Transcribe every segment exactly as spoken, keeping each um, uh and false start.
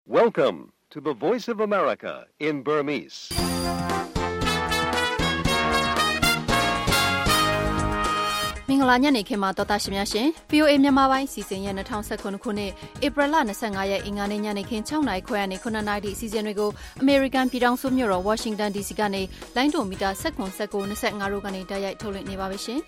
Welcome to the Voice of America in Burmese. Mingala nyane khema tota shimya shin V O A မြန်မာပိုင်းစီစဉ်ရဲ့twenty nineteenခုနှစ်ဧပြီလtwenty-fiveရက်အင်္ဂါနေ့ညနေခင်းsixနာရီခွဲကနေnineနာရီအစီအစဉ်တွေကို American ပြည်ထောင်စုမြို့တော် Washington D C ကနေလိုင်းဒိုမီတာnineteen, nineteen, twenty-fiveတို့ကနေတိုက်ရိုက်ထုတ်လွှင့်နေပါပြီရှင်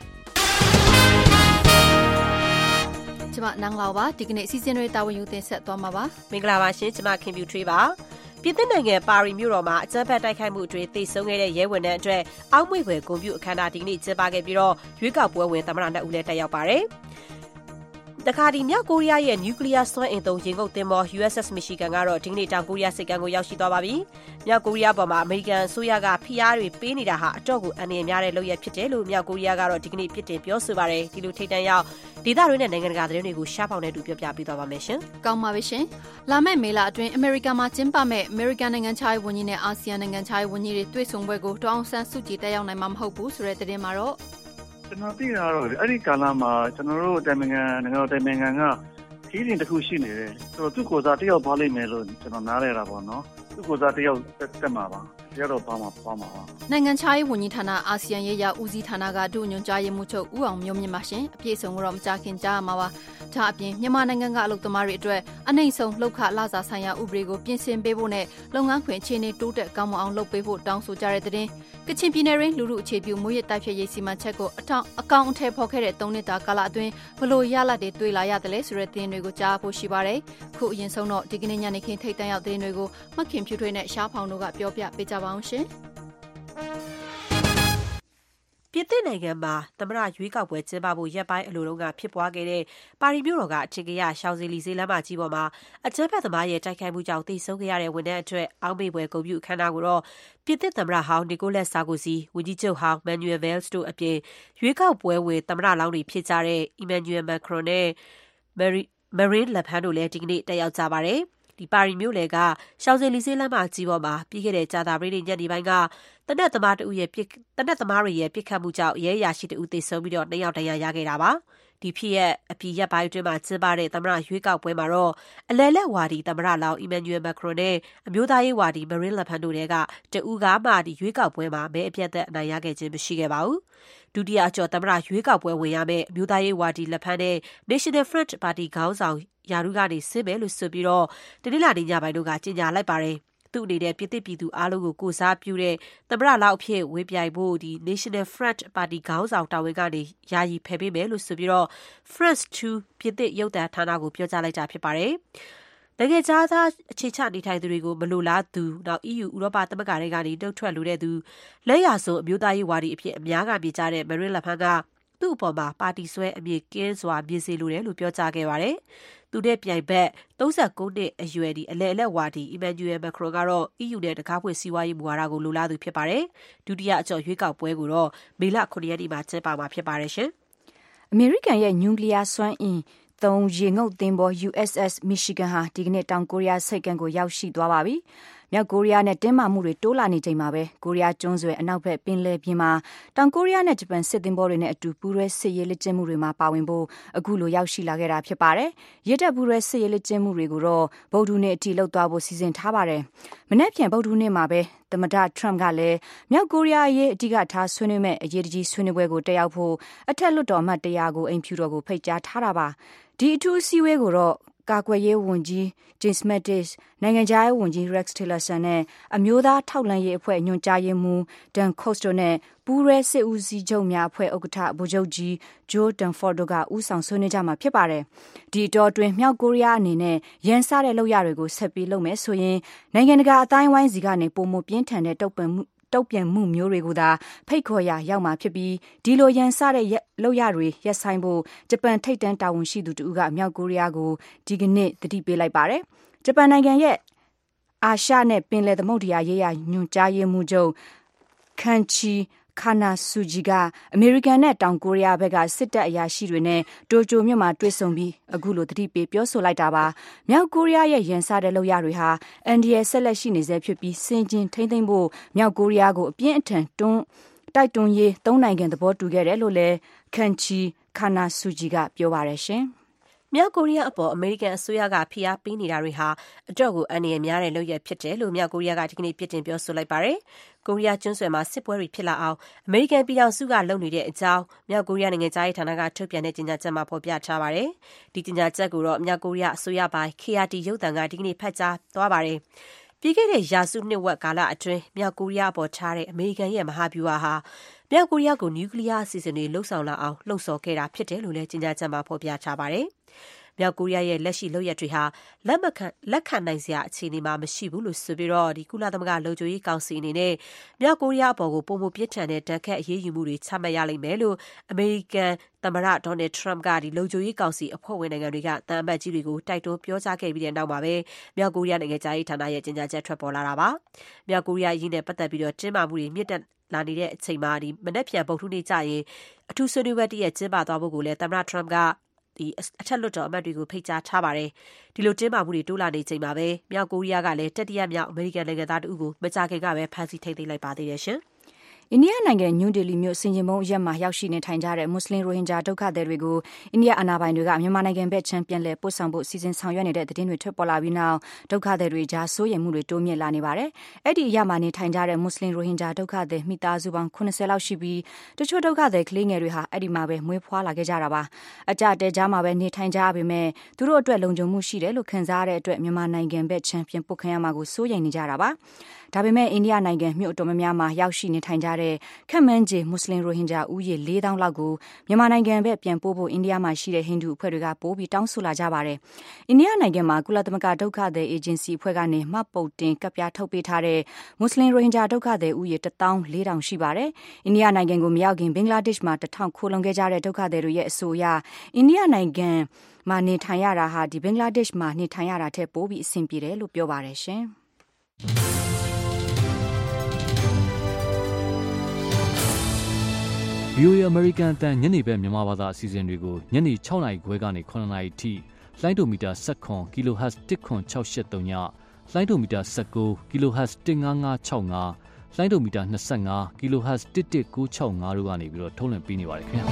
ကျမနန်းလာပါဒီကနေ့အစီအစဉ်တွေတာဝန်ယူတင်ဆက်သွားမှာပါမင်္ဂလာပါရှင်ကျမခင်ပြူထွေးပါပြည်သစ်နိုင်ငံပါရီမြို့တော်မှာအကြမ်းဖက်တိုက်ခိုက်မှုအတွင်းသေဆုံးခဲ့တဲ့ရဲဝန်ထမ်းအတွက်အောက်မေ့ဖွယ်ဂုဏ်ပြုအခမ်းအနားဒီကနေ့ကျင်းပခဲ့ပြီးတော့ရွေးကောက်ပွဲဝင်သမ္မတနှစ်ဦးလည်းတက်ရောက်ပါတယ်တခါဒီမြောက်ကိုရီးယားရဲ့နျူကလ িয়ার စွမ်းအင်သုံးရေငုပ်သင်္ဘော U S S Michigan ကတော့ဒီကနေ့တောင်ကိုရီးယားစစ်ကမ်းကိုရောက်ရှိသွားပါပြီ။မြောက်ကိုရီးယားပေါ်မှာအမေရိကန်အစိုးရကဖိအားတွေပေးနေတာဟာအတော့ကိုအန္တရာယ်များတဲ့လုပ်ရဖြစ်တယ်လို့မြောက်ကိုရီးယားကတော့ဒီကနေ့ပြစ်တင်ပြောဆိုပါတယ်။ဒီလိုထိတ်တန့်ရောက်ဒေသတွင်းနဲ့နိုင်ငံတကာသတင်းတွေကိုရှားဖောင်နေတူပြောပြပေးသွားပါမယ်ရှင်။ကောင်းပါပြီရှင်။လာမယ့်မေလအတွင်းအမေရိကန်မှာကျင်းပမဲ့အမေရိကန်နိုင်ငံခြားရေးဝန်ကြီးနဲ့အာဆီယံနိုင်ငံခြားရေးဝန်ကြီးတွေတွေ့ဆုံပွဲကိုဒေါအောင်ဆန်းစုကြည်တက်ရောက်နိုင်မှာမဟုတ်ဘူးဆိုတဲ့သတင်းမှာတော့ကျွန်တော်သိတာတော့အဲ့ဒီကာလမှာကျွန်တော်တို့တိုင်ပင်ခံနိုင်ငံတော်တိုင်ပင်ခံကခီးရင်တစ်ခုရှိနေတယ်ဆိုတော့သူ့ကိုယ်စားတယောက်ပါလိမ့်မယ်လို့ကျွန်တော်နားလည်တာပေါ့နော်သူ့ကိုယ်စားတယောက်တက်မှာပါတယောက်တော့ပါမှာပါမှာပါနိုင်ငံခြားရေးဝန်ကြီးဌာနအာဆီယံရေးရာဦးစီးဌာနကဒုညွှန်ကြားရေးမှူးချုပ်ဦးအောင်မျိုးမြင့်ပါရှင်အပြည့်စုံတော့မကြခင်ကြားရမှာပါဒါအပြင်မြန်မာနိုင်ငံကအလုပ်သမားတွေအတွက်အနှိမ့်ဆုံးလှုပ်ခလစာဆိုင်ရာဥပဒေကိုပြင်ဆင်ပေးဖို့နဲ့လုပ်ငန်းခွင်အခြေအနေတိုးတက်ကောင်းမွန်အောင်လုပ်ပေးဖို့တောင်းဆိုကြတဲ့တဲ့ကချင်ပြည်နယ်ရင်းလူလူအခြေပြုမိုးရတိုက်ဖြတ်ရေးစီမံချက်ကိုအထောင်အကောင့်အထည်ဖော်ခဲ့တဲ့၃နှစ်တာကာလအတွင်းဘလို့ရလဒ်တွေတွေ့လာရတယ်လဲဆိုတဲ့သတင်းတွေကိုကြားဖို့ရှိပါတယ်ခုအရင်ဆုံးတော့ဒီကနေ့ညနေခင်းထိတ်တန့်ရောက်သတင်းတွေကိုမခင်ဖြူထွေးနဲ့ရှားဖောင်တို့ကပြောပြပေးကြပါအောင်ရှင်ပြည်သစ်နိုင်ငံမှာသမ္မတရွေးကောက်ပွဲကျင်းပဖို့ရက်ပိုင်းအလိုတုန်းကဖြစ်ပွားခဲ့တဲ့ပါရီမြို့တော်ကအထင်ကရရှောင်းဇီလီဇေးလမ်းမကြီးပေါ်မှာအကြမ်းဖက်သမားရဲ့တိုက်ခိုက်မှုကြောင့်သေဆုံးခဲ့ရတဲ့ဝန်ထမ်းအတွက်အောက်မေ့ဖွယ်ဂုဏ်ပြုအခမ်းအနားကိုတော့ပြည်သစ်သမ္မတဟောင်းနီကိုလက်ဆာကိုစီဝန်ကြီးချုပ်ဟောင်းမန်နျူယ်ဗယ်စ်တို့အပြင်ရွေးကောက်ပွဲဝင်သမ္မတလောင်းတွေဖြစ်ကြတဲ့အီမန်နျူယ်မက်ခရွန်နဲ့မရင်းလပန်တို့လည်းဒီကနေ့တက်ရောက်ကြပါတယ်ဒီပါရီမြို့လေကရှောင်းဇီလီဇေးလမ်းမကြီးပေါ်မှာပြီးခဲ့တဲ့ကြာသပတေးနေ့ညနေပိုင်းကတနက်သမားတဦးရဲ့ပြစ်တနက်သမားတွေရဲ့ပြစ်ခတ်မှုကြောင့်ရဲရရှိတဦးသေဆုံးပြီးတော့နှစ်ယောက်တရားရခဲ့တာပါဒီဖြစ်ရဲ့အပြည့်ရက်ပိုင်းအတွင်းမှာကျင်းပတဲ့သမ္မတရွေးကောက်ပွဲမှာတော့အလဲလက်ဝါဒီသမ္မတလောင်းအီမန်နျူယ်မက်ခရွန်နဲ့အမျိုးသားရေးဝါဒီမရင်းလပန်တို့တွေကတဦးကမှဒီရွေးကောက်ပွဲမှာမဲအပြတ်သက်အနိုင်ရခဲ့ခြင်းမရှိခဲ့ပါဘူးဒုတိယအကျော်သမ္မတရွေးကောက်ပွဲဝင်ရမယ့်အမျိုးသားရေးဝါဒီလပန်နဲ့ National Front ပါတီခေါင်းဆောင်ယာရုကနေဆင်းမယ်လို့ဆိုပြီးတော့တနင်္လာနေ့ညပိုင်းတို့ကကြေညာလိုက်ပါတယ်သူ့အနေနဲ့ပြည်သစ်ပြည်သူအားလုံးကိုကိုစားပြုတဲ့သမ္မတလောက်အဖြစ်ဝေပြိုင်ဖို့ဒီ National Front ပါတီခေါင်းဆောင်တာဝန်ကနေယာယီဖယ်ပေးမယ်လို့ဆိုပြီးတော့ France two ပြည်သစ်ရုပ်သံဌာနကိုပြောကြားလိုက်တာဖြစ်ပါတယ်နိုင်ငံခြားသားအခြေချနေထိုင်သူတွေကိုမလိုလားသူနောက် E U ဥရောပသမဂ္ဂတွေကနေနှုတ်ထွက်လိုတဲ့သူလက်ရဆုံးအမျိုးသားရေးဝါဒီအဖြစ်အများကမြင်ကြတဲ့မရင်းလဖန်ကသူ့အပေါ်မှာပါတီဆွဲအမြင့်ကင်းစွာမြင်စေလိုတယ်လို့ပြောကြားခဲ့ပါတယ်သူနဲ့ပြိုင်ဘက်thirty-nineနှစ်အရွယ်ဒီအလဲအလက်ဝါဒီအီမန်နျူယ်မက်ခရွန်ကတော့ E U နဲ့တကားဖွင့်စီးပွားရေးမူဝါဒကိုလိုလားသူဖြစ်ပါတယ်ဒုတိယအကျော်ရွေးကောက်ပွဲကိုတော့မေလnineရက်နေ့မှာကျင်းပမှာဖြစ်ပါတယ်ရှင်အမေရိကန်ရဲ့နျူကလ িয়ার စွမ်းအင်သုံးရေငုပ်သင်္ဘော U S S Michigan ဟာဒီကနေ့တောင်ကိုရီးယားဆိပ်ကမ်းကိုရောက်ရှိသွားပါပြီ။မြောက်ကိုရီးယားနဲ့တင်းမာမှုတွေတိုးလာနေချိန်မှာပဲကိုရီးယားကျွန်းဆွယ်အနောက်ဘက်ပင်လယ်ပြင်မှာတောင်ကိုရီးယားနဲ့ဂျပန်စစ်သင်္ဘောတွေနဲ့အတူပူးရဲစစ်ရေးလက်ကျင့်မှုတွေမှာပါဝင်ဖို့အခုလိုရောက်ရှိလာခဲ့တာဖြစ်ပါတယ်။ရစ်တပ်ပူးရဲစစ်ရေးလက်ကျင့်မှုတွေကိုတော့ဗုဒ္ဓနေ့အထိလှုပ်သွားဖို့စီစဉ်ထားပါတယ်။မနေ့ပြန်ဗုဒ္ဓနေ့မှာပဲသမ္မတထရမ့်ကလည်းမြောက်ကိုရီးယားရဲ့အဓိကထားဆွေးနွေးမဲ့အရေးကြီးဆွေးနွေးပွဲကိုတက်ရောက်ဖို့အထက်လွှတ်တော်အမတ်တရာကိုအိမ်ဖြူတော်ကိုဖိတ်ကြားထားတာပါ။ဒီအထူးအစည်းအဝေးကိုတော့ကာကွယ်ရေးဝန်ကြီး James Mattis နိုင်ငံခြားရေးဝန်ကြီး Rex Tillerson နဲ့အမျိုးသားထောက်လှမ်းရေးအဖွဲ့ညွှန်ကြားရေးမှူး Dan Coats တို့နဲ့ပူးရဲစစ်ဦးစီးချုပ်များအဖွဲ့ဥက္ကဋ္ဌဗိုလ်ချုပ်ကြီး Joe Dunford တို့ကဦးဆောင်ဆွေးနွေးကြမှာဖြစ်ပါတယ်။ဒီအတောအတွင်းမြောက်ကိုရီးယားအနေနဲ့ရန်စတဲ့လုပ်ရတွေကိုဆက်ပြီးလုပ်မယ်ဆိုရင်နိုင်ငံတကာအတိုင်းဝိုင်းစီကနေပုံမပြင်းထန်တဲ့တုံ့ပြန်မှုတုတ်ပြန်မှုမျိုးတွေကိုသာဖိတ်ခေါ်ရာရောက်မှာဖြစ်ပြီးဒီလိုရန်စတဲ့လောက်ရတွေရက်ဆိုင်ဖို့ဂျပန်ထိပ်တန်းတာဝန်ရှိသူတူကမြောက်ကိုရီးယားကိုဒီကနေ့တတိပေးလိုက်ပါတယ်ဂျပန်နိုင်ငံရဲ့အာရှနဲ့ပင်လယ်သမုဒ္ဒရာရေးရာညွှန်ကြားရေးမှူးချုပ်ကန်ချီခါနာဆူဂျီကအမေရိကန်နဲ့တောင်ကိုရီးယားဘက်ကစစ်တပ်အရာရှိတွေနဲ့တိုကျိုမြို့မှာတွေ့ဆုံပြီးအခုလိုတတိပေးပြောဆိုလိုက်တာပါမြောက်ကိုရီးယားရဲ့ရန်စတဲ့လုပ်ရတွေဟာအန်ဒီရဲ့ဆက်လက်ရှိနေစေဖြစ်ပြီးစင်ကျင်ထိမ့်သိမ့်ဖို့မြောက်ကိုရီးယားကိုအပြင်းအထန်တွန်းတိုက်တွန်းရေးသုံးနိုင်ငံသဘောတူခဲ့တယ်လို့လည်းကန်ချီခါနာဆူဂျီကပြောပါတယ်ရှင်မြောက်ကိုရီးယားအပေါ်အမေရိကန်အစိုးရကဖိအားပေးနေတာတွေဟာအတော့ကိုအန္တရာယ်များတဲ့လုပ်ရပ်ဖြစ်တယ်လို့မြောက်ကိုရီးယားကဒီကနေ့ပြစ်တင်ပြောဆိုလိုက်ပါတယ်။ကိုရီးယားကျွန်းဆွယ်မှာစစ်ပွဲတွေဖြစ်လာအောင်အမေရိကန်ပြည်ထောင်စုကလုပ်နေတဲ့အကြောင်းမြောက်ကိုရီးယားနိုင်ငံသားရေးဌာနကထုတ်ပြန်တဲ့ကြေညာချက်မှာဖော်ပြထားပါတယ်။ဒီကြေညာချက်ကိုတော့မြောက်ကိုရီးယားအစိုးရပိုင်း K R T ရုပ်သံကဒီကနေ့ဖတ်ကြားသွားပါတယ်။ပြီးခဲ့တဲ့ရာစုနှစ်ဝက်ကာလအတွင်းမြောက်ကိုရီးယားပေါ်ထားတဲ့အမေရိကန်ရဲ့မဟာဗျူဟာဟာမြောက်ကိုရီးယားကိုနျူကလ িয়ার အစီအစဉ်တွေလှုပ်ဆောင်လာအောင်လှုံ့ဆော်ခဲ့တာဖြစ်တယ်လို့လည်းကြေညာချက်မှာဖော်ပြထားပါတယ်။မြောက်ကိုရီးယားရဲ့လက်ရှိလုပ်ရပ်တွေဟာလက်မခံလက်ခံနိုင်စရာအခြေအနေမှာမရှိဘူးလို့ဆိုပြီးတော့ဒီကုလသမဂ္ဂလုံခြုံရေးကောင်စီအနေနဲ့မြောက်ကိုရီးယားအပေါ်ကိုပုံမပြစ်ထန်တဲ့တန်ခတ်အရေးယူမှုတွေချမှတ်ရလိမ့်မယ်လို့အမေရိကန်သမ္မတဒေါ်နယ်ထရမ့်ကဒီလုံခြုံရေးကောင်စီအဖွဲ့ဝင်နိုင်ငံတွေကတန်အမတ်ကြီးတွေကိုတိုက်တွန်းပြောကြားခဲ့ပြီးတဲ့နောက်မှာပဲမြောက်ကိုရီးယားနိုင်ငံသားရေးဌာနရဲ့ကြေညာချက်ထွက်ပေါ်လာတာပါ။မြောက်ကိုရီးယားအရေးနဲ့ပတ်သက်ပြီးတော့တင်းမာမှုတွေမြင့်တက်လာနေတဲ့အချိန်မှာဒီမနက်ဖြန်ဗုဒ္ဓဟူးနေ့ကျရင်အထူးဆွေးနွေးပွဲတည်းရဲ့ကျင်းပသွားဖို့ကိုလည်းသမ္မတထရမ့်ကဒီအထက်လွှတ်တော်အမတ်တွေကိုဖိတ်ကြားထားပါတယ်။ဒီလိုတင်းမာမှုတွေတိုးလာနေချိန်မှာပဲမြောက်ကိုရီးယားကလည်းတတိယမြောက်အမေရိကန်နိုင်ငံသားတဦးကိုမကြာခင်ကပဲဖမ်းဆီးထိန်းသိမ်းလိုက်ပါသေးတယ်ရှင်။အိန္ဒိယနိုင်ငံနယူးဒေလီမြို့ဆင်ခြင်မုံအရက်မှာရောက်ရှိနေထိုင်ကြတဲ့မွတ်စလင်ရိုဟင်ဂျာဒုက္ခသည်တွေကိုအိန္ဒိယအာဏာပိုင်တွေကမြန်မာနိုင်ငံဘက်ချမ်းပြန်လည်ပို့ဆောင်ဖို့စီစဉ်ဆောင်ရွက်နေတဲ့သတင်းတွေထွက်ပေါ်လာပြီးနောက်ဒုက္ခသည်တွေကြားစိုးရိမ်မှုတွေတိုးမြင့်လာနေပါတယ်။အဲ့ဒီအရက်မှာနေထိုင်ကြတဲ့မွတ်စလင်ရိုဟင်ဂျာဒုက္ခသည်မိသားစုပေါင်းခုနှစ်ဆယ်လောက်ရှိပြီးတချို့ဒုက္ခသည်ကလေးငယ်တွေဟာအဲ့ဒီမှာပဲမွေးဖွားလာခဲ့ကြတာပါ။အကြတဲကြားမှာပဲနေထိုင်ကြပေမဲ့သူတို့အတွက်လုံခြုံမှုရှိတယ်လို့ခံစားရတဲ့အတွက်မြန်မာနိုင်ငံဘက်ချမ်းပြန်ပို့ခံရမှာကိုစိုးရိမ်နေကြတာပါ။ဒါပေမဲ့အိန္ဒိယနိုင်ငံမြို့အတော်များများမှာရောက်ရှိနေထိုင်ကြတဲ့ခက်မန်းဂျေမွတ်စလင်ရိုဟင်ဂျာဦးရေလေးသောင်းလောက်ကိုမြန်မာနိုင်ငံဘက်ပြန်ပို့ဖို့အိန္ဒိယမှာရှိတဲ့ဟိန္ဒူအဖွဲ့တွေကပို့ပြီးတောင်းဆိုလာကြပါတယ်။အိန္ဒိယနိုင်ငံမှာကုလသမဂ္ဂဒုက္ခသည်အေဂျင်စီအဖွဲ့ကနေမှတ်ပုံတင်ကပ်ပြားထုတ်ပေးထားတဲ့မွတ်စလင်ရိုဟင်ဂျာဒုက္ခသည်ဦးရေတစ်သောင်းလေးထောင်ရှိပါတယ်။အိန္ဒိယနိုင်ငံကိုမရောက်ခင်ဘင်္ဂလားဒေ့ရှ်မှာတစ်ထောင်ခိုးလုံခဲ့ကြတဲ့ဒုက္ခသည်တွေရဲ့အဆိုအရအိန္ဒိယနိုင်ငံမှာနေထိုင်ရတာဟာဒီဘင်္ဂလားဒေ့ရှ်မှာနေထိုင်ရတာထက်ပိုပြီးအဆင်ပြေတယ်လို့ပြောပါတယ်ရှင်။ဗီအိုအေ American အသံညနေဘက်မြန်မာဘာသာအစီအစဉ်တွေကိုညနေ၆နာရီခွဲကနေ၇နာရီထိလိုင်းဒိုမီတာ၁၇ kHz တစ်ခွန်၆၈၃ညလိုင်းဒိုမီတာ၁၉ kHz တစ်၅၅၆၅လိုင်းဒိုမီတာ၂၅ kHz တစ်တစ်၉၆၅တို့ကနေပြီးတော့ထုတ်လွှင့်ပေးနေပါတယ်ခင်ဗျာ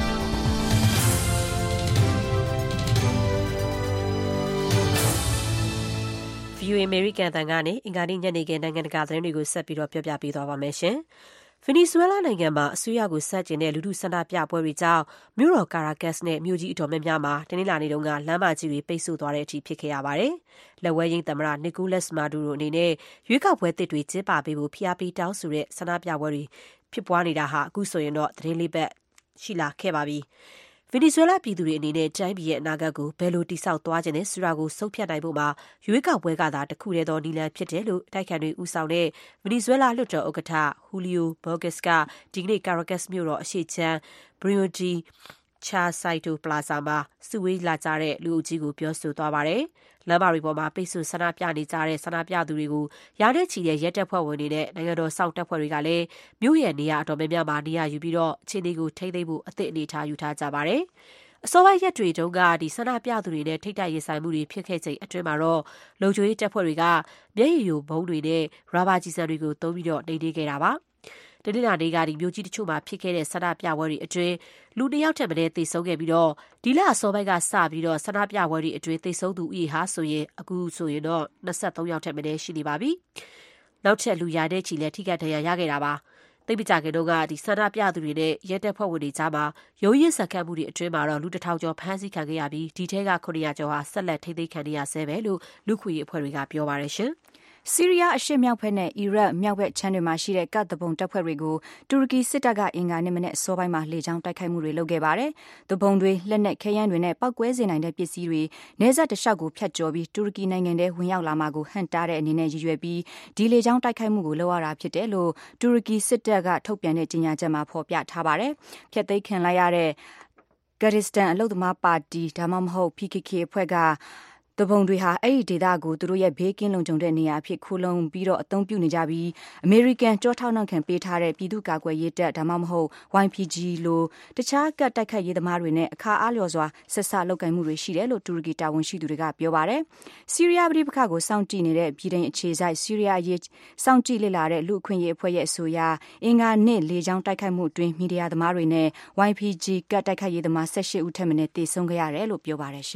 ဗီအိုအေ American အသံကနေအင်္ဂါနေ့ညနေခင်းနိုင်ငံတကာသတင်းတွေကိုဆက်ပြီးတော့ပြောပြပေးသွားပါမယ်ရှင်။ဗင်နီဇွဲလားနိုင်ငံမှာအစိုးရကိုဆန့်ကျင်တဲ့လူထုဆန္ဒပြပွဲတွေကြောင့်မြို့တော်ကာရာကတ်စ်နဲ့မြို့ကြီးအတော်များများမှာတနင်္လာနေ့တုန်းကလမ်းမကြီးတွေပိတ်ဆို့သွားတဲ့အထိဖြစ်ခဲ့ရပါတယ်။လက်ဝဲယိမ်းသမ္မတနီကိုလပ်စ်မာဒူရိုအနေနဲ့ရွေးကောက်ပွဲတစ်တွေကျင်းပပေးဖို့ဖိအားပေးတောင်းဆိုတဲ့ဆန္ဒပြပွဲတွေဖြစ်ပွားနေတာဟာအခုဆိုရင်တော့သတင်းလေးပတ်ရှိလာခဲ့ပါပြီ။ဗင်နီဇွဲလားပြည်သူတွေအနေနဲ့တိုင်းပြည်ရဲ့အနာဂတ်ကိုဘယ်လိုတည်ဆောက်သွားခြင်းလဲဆိုတာကိုဆုံးဖြတ်နိုင်ဖို့မှာရွေးကောက်ပွဲကသာတစ်ခုတည်းသောနည်းလမ်းဖြစ်တယ်လို့တိုက်ခိုက်တွေဦးဆောင်တဲ့ဗင်နီဇွဲလားလွှတ်တော်ဥက္ကဋ္ဌဟူလီယိုဘော့ဂစ်ကဒီကနေ့ကာရာကတ်စ်မြို့တော်အရှေ့ချမ်းဘရီယိုဒီချာဆိုင်တိုပလာဇာမှာစုဝေးလာကြတဲ့လူအုပ်ကြီးကိုပြောဆိုသွားပါတယ်။လမ်းမတွေပေါ်မှာပိတ်ဆို့ဆန္ဒပြနေကြတဲ့ဆန္ဒပြသူတွေကိုရာနဲ့ချီတဲ့ရဲတပ်ဖွဲ့ဝင်တွေနဲ့နိုင်ငံတော်စောင့်တပ်ဖွဲ့တွေကလည်းမြို့ရဲ့နေရာအတော်များများမှာနေရာယူပြီးတော့အခြေအနေကိုထိန်းသိမ်းဖို့အသင့်အနေထားယူထားကြပါတယ်။အစောပိုင်းရက်တွေတုန်းကဒီဆန္ဒပြသူတွေနဲ့ထိတ်တိုက်ရင်ဆိုင်မှုတွေဖြစ်ခဲ့ချိန်အတွင်းမှာတော့လုံခြုံရေးတပ်ဖွဲ့တွေကမျက်ရည်ယိုဗုံးတွေနဲ့ရာဘာကျည်ဆံတွေကိုသုံးပြီးတော့နှိမ်နင်းခဲ့တာပါ။တနင်္လာနေ့ကဒီမြို့ကြီးတချို့မှာဖြစ်ခဲ့တဲ့ဆန္ဒပြပွဲတွေအတွင်းလူတစ်ယောက်ထက်မနည်းသေဆုံးခဲ့ပြီးတော့ဒီလအစောပိုင်းကစပြီးတော့ဆန္ဒပြပွဲတွေအတွင်းသေဆုံးသူဦးရေဟာဆိုရင်အခုဆိုရင်တော့၂၃ယောက်ထက်မနည်းရှိနေပါပြီ။နောက်ထပ်လူရာတဲ့ချီလည်းထိခိုက်ဒဏ်ရာရခဲ့တာပါ။သိပ်မကြခင်တော့ကဒီဆန္ဒပြသူတွေနဲ့ရဲတပ်ဖွဲ့ဝင်တွေကြားမှာရုံးရင်းဆက်ခတ်မှုတွေအတွင်းမှာတော့လူတစ်ထောင်ကျော်ဖမ်းဆီးခံခဲ့ရပြီးဒီထဲကခုနှစ်ရာကျော်ဟာဆက်လက်ထိန်းသိမ်းခံနေရဆဲပဲလို့လူခွေအဖွဲ့တွေကပြောပါရရှင်။ဆီးရီးယားအရှေ့မြောက်ဘက်နဲ့အီရတ်မြောက်ဘက်ခြမ်းတွေမှာရှိတဲ့ကတ်တဘုံတပ်ဖွဲ့တွေကိုတူရကီစစ်တပ်ကအင်္ဂါနေ့မနေ့အစောပိုင်းမှာလေကြောင်းတိုက်ခိုက်မှုတွေလုပ်ခဲ့ပါတယ်။တဘုံတွေလက်နက်ခဲယမ်းတွေနဲ့ပောက်ကွဲစေနိုင်တဲ့ပစ္စည်းတွေနေဆက်တလျှောက်ကိုဖျက်ကျော်ပြီးတူရကီနိုင်ငံထဲဝင်ရောက်လာမှာကိုဟန့်တားတဲ့အနေနဲ့ရည်ရွယ်ပြီးဒီလေကြောင်းတိုက်ခိုက်မှုကိုလုပ်ရတာဖြစ်တယ်လို့တူရကီစစ်တပ်ကထုတ်ပြန်တဲ့ကြေညာချက်မှာဖော်ပြထားပါတယ်။ဖျက်သိမ်းခံလိုက်ရတဲ့ကရစ္စတန်အလုသမားပါတီဒါမှမဟုတ် P K K အဖွဲ့ကတဘုံတွေဟာအဲ့ဒီဒေသကိုသူတို့ရဲ့ဘေးကင်းလုံခြုံတဲ့နေရာအဖြစ်ခိုးလုံပြီးတော့အသုံးပြုနေကြပြီးအမေရိကန်ကြောထောက်နောက်ခံပေးထားတဲ့ပြည်သူ့ကာကွယ်ရေးတပ်ဒါမှမဟုတ် Y P G လိုတခြားကတ်တိုက်ခိုက်ရေးသမားတွေနဲ့အခါအားလျော်စွာဆက်ဆလုပ်ကိုင်မှုတွေရှိတယ်လို့တူရကီတာဝန်ရှိသူတွေကပြောပါတယ်။ဆီးရီးယားပြည်ပခါကိုစောင့်ကြည့်နေတဲ့ပြည်ထောင်အခြေစိုက်ဆီးရီးယားရေးစောင့်ကြည့်လေ့လာတဲ့လူအခွင့်အရေးအဖွဲ့ရဲ့အဆိုအရအင်္ဂါနေ့လေကြောင်းတိုက်ခိုက်မှုအတွင်းမီဒီယာသမားတွေနဲ့ Y P G ကတ်တိုက်ခိုက်ရေးသမား၁၈ဦးထက်မနည်းသေဆုံးခဲ့ရတယ်လို့ပြောပါတယ်ရှင်။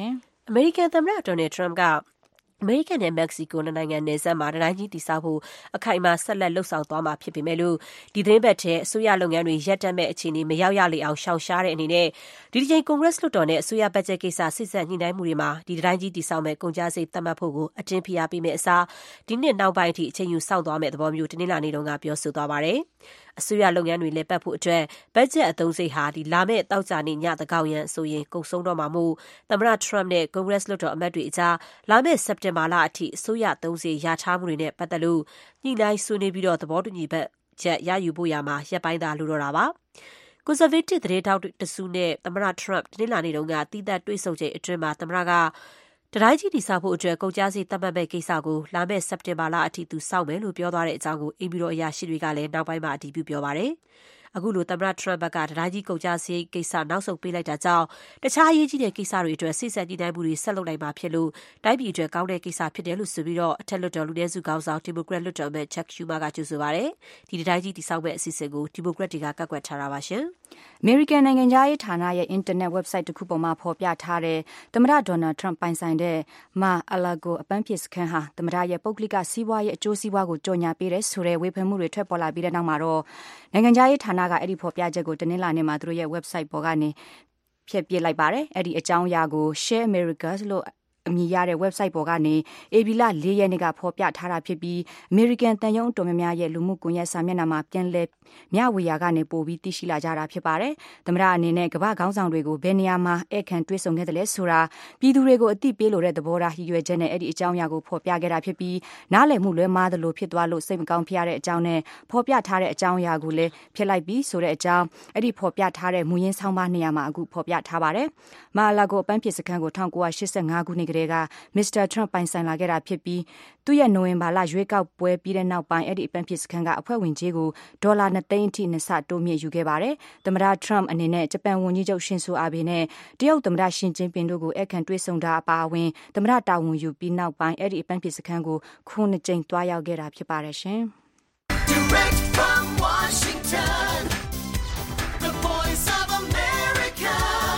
အမေရိကန်သမ္မတဒေါ်နယ်ထရမ့်ကအမေရိကန်နဲ့မက္ကဆီကိုနိုင်ငံနယ်စပ်မှာတံတိုင်းကြီးတည်ဆောက်ဖို့အခိုင်အမာဆက်လက်လှုပ်ဆောင်သွားမှာဖြစ်ပေမဲ့လို့ဒီသတင်းပတ်ထဲအစိုးရလုပ်ငန်းတွေရပ်တန့်မဲ့အခြေအနေမရောက်ရလေအောင်ရှောင်ရှားတဲ့အနေနဲ့ဒီတစ်ချိန်ကွန်ဂရက်လွှတ်တော်နဲ့အစိုးရဘတ်ဂျက်ကိစ္စစစ်ဆက်ညှိနှိုင်းမှုတွေမှာဒီတံတိုင်းကြီးတည်ဆောက်မဲ့ကုန်ကျစရိတ်သတ်မှတ်ဖို့ကိုအတင်းဖိအားပေးမဲ့အစားဒီနှစ်နောက်ပိုင်းအထိအချိန်ယူစောင့်သွားမဲ့သဘောမျိုးတနင်္လာနေ့တုန်းကပြောဆိုသွားပါတယ်။အစိုးရလုပ်ငန်းတွေလည်းပတ်ဖို့အတွက်ဘတ်ဂျက်အသုံးစရိတ်ဟာဒီလာမဲ့တောက်ကြနေညတကောက်ရန်ဆိုရင်ကုန်ဆုံးတော့မှာမို့သမ္မတထရမ့်နဲ့ကွန်ဂရက်လွှတ်တော်အမတ်တွေအကြားလာမဲ့စက်တင်ဘာလအထိအစိုးရသုံးစရိတ်ရထားမှုတွေနဲ့ပတ်သက်လို့ညှိနှိုင်းဆွေးနွေးပြီးတော့သဘောတူညီဘတ်ချက်ရယူဖို့ရမှာရပ်ပိုင်းသာလိုတော့တာပါ။ကွန်ဆာဗေးတစ်သတင်းထောက်တစုနဲ့သမ္မတထရမ့်တနင်္လာနေ့တုန်းကတီးသန့်တွေ့ဆုံချိန်အတွင်းမှာသမ္မတကတံတိုင်းကြီးတည်ဆောက်ဖို့အတွက်ကုန်ကျစရိတ်သတ်မှတ်မဲ့ကိစ္စကိုလာမဲ့စက်တင်ဘာလအထိသူစောင့်မယ်လို့ပြောသွားတဲ့အကြောင်းကိုအိမ်ဖြူတော်အရာရှိတွေကလည်းနောက်ပိုင်းမှာအတည်ပြုပြောပါတယ်။အခုလိုသမ္မတထရမ့်ဘက်ကတံတိုင်းကြီးကုန်ကျစရိတ်ကိစ္စနောက်ဆုတ်ပေးလိုက်တာကြောင့်တခြားအရေးကြီးတဲ့ကိစ္စတွေအတွက်စိတ်ဆက်ညှိနှိုင်းမှုတွေဆက်လုပ်နိုင်မှာဖြစ်လို့တိုင်းပြည်အတွက်ကောင်းတဲ့ကိစ္စဖြစ်တယ်လို့ဆိုပြီးတော့အထက်လွှတ်တော်လူနည်းစုခေါင်းဆောင်ဒီမိုကရက်လွှတ်တော်အမတ်ချက်ရှူမာကကြိုဆိုပါတယ်။ဒီတံတိုင်းကြီးတည်ဆောက်မဲ့အစီအစဉ်ကိုဒီမိုကရက်တွေကကန့်ကွက်ထားတာပါရှင်။အမေရိကန်နိုင်ငံသားရေးဌာနရဲ့အင်တာနက် website တစ်ခုပေါ်မှာဖော်ပြထားတဲ့သမ္မတဒေါ်နယ်ထရမ့်ပိုင်ဆိုင်တဲ့မာအလာဂိုအပန်းဖြေစခန်းဟာသမ္မတရဲ့ပုဂ္ဂလိကစီးပွားရေးအကျိုးစီးပွားကိုကြော်ညာပေးတဲ့ဆိုတဲ့ဝေဖန်မှုတွေထွက်ပေါ်လာပြီးတဲ့နောက်မှာတော့နိုင်ငံသားရေးဌာနကအဲ့ဒီဖော်ပြချက်ကိုတနင်္လာနေ့မှာသူတို့ရဲ့ website ပေါ်ကနေဖျက်ပစ်လိုက်ပါတယ်။အဲ့ဒီအကြောင်းအရာကို Share America လို့အမည်ရတဲ့ website ပေါ်ကနေဧပြီလ၄ရက်နေ့ကဖော်ပြထားတာဖြစ်ပြီး American တန်ယုံတော်များများရဲ့လူမှုကွန်ရက်စာမျက်နှာမှာပြန်လည်မျှဝေရာကနေပို့ပြီးသိရှိလာကြတာဖြစ်ပါတယ်။သမ္မတအနေနဲ့ကမ္ဘာခေါင်းဆောင်တွေကိုဘယ်နေရာမှာဧည့်ခံတွေ့ဆုံခဲ့တယ်လဲဆိုတာပြည်သူတွေကိုအသိပေးလိုတဲ့သဘောထားရည်ရွယ်ချက်နဲ့အဲ့ဒီအကြောင်းအရာကိုဖော်ပြခဲ့တာဖြစ်ပြီးနားလည်မှုလွဲမှားသလိုဖြစ်သွားလို့စိတ်မကောင်းဖြစ်ရတဲ့အကြောင်းနဲ့ဖော်ပြထားတဲ့အကြောင်းအရာကိုလည်းဖျက်လိုက်ပြီးဆိုတဲ့အကြောင်းအဲ့ဒီဖော်ပြထားတဲ့မူရင်းဆောင်းပါးနေရာမှာအခုဖော်ပြထားပါတယ်။မာလာကိုအပန်းဖြေစခန်းကို၁၉၈၅ခုနှစ်ကတည်းကမစ္စတာထရမ့်ပိုင်ဆိုင်လာခဲ့တာဖြစ်ပြီးသူ့ရဲ့နိုဝင်ဘာလရွေးကောက်ပွဲပြီးတဲ့နောက်ပိုင်းအဲ့ဒီအပန်းဖြေစခန်းကအဖွဲ့ဝင်ကြီးကိုဒေါ်လာနှစ်သိန်းအထိနှစ်ဆတိုးမြင့်ယူခဲ့ပါတယ်။သမ္မတထရမ့်အနေနဲ့ဂျပန်ဝန်ကြီးချုပ်ရှင်ဆိုအာဘေနဲ့တရုတ်သမ္မတရှင်ကျင်းပင်တို့ကိုဧည့်ခံတွေ့ဆုံတာအပါအဝင်သမ္မတတာဝန်ယူပြီးနောက်ပိုင်းအဲ့ဒီအပန်းဖြေစခန်းကိုခုနှစ်ကြိမ်တွားရောက်ခဲ့တာဖြစ်ပါတယ်ရှင်။ Direct from Washington, the voice of America,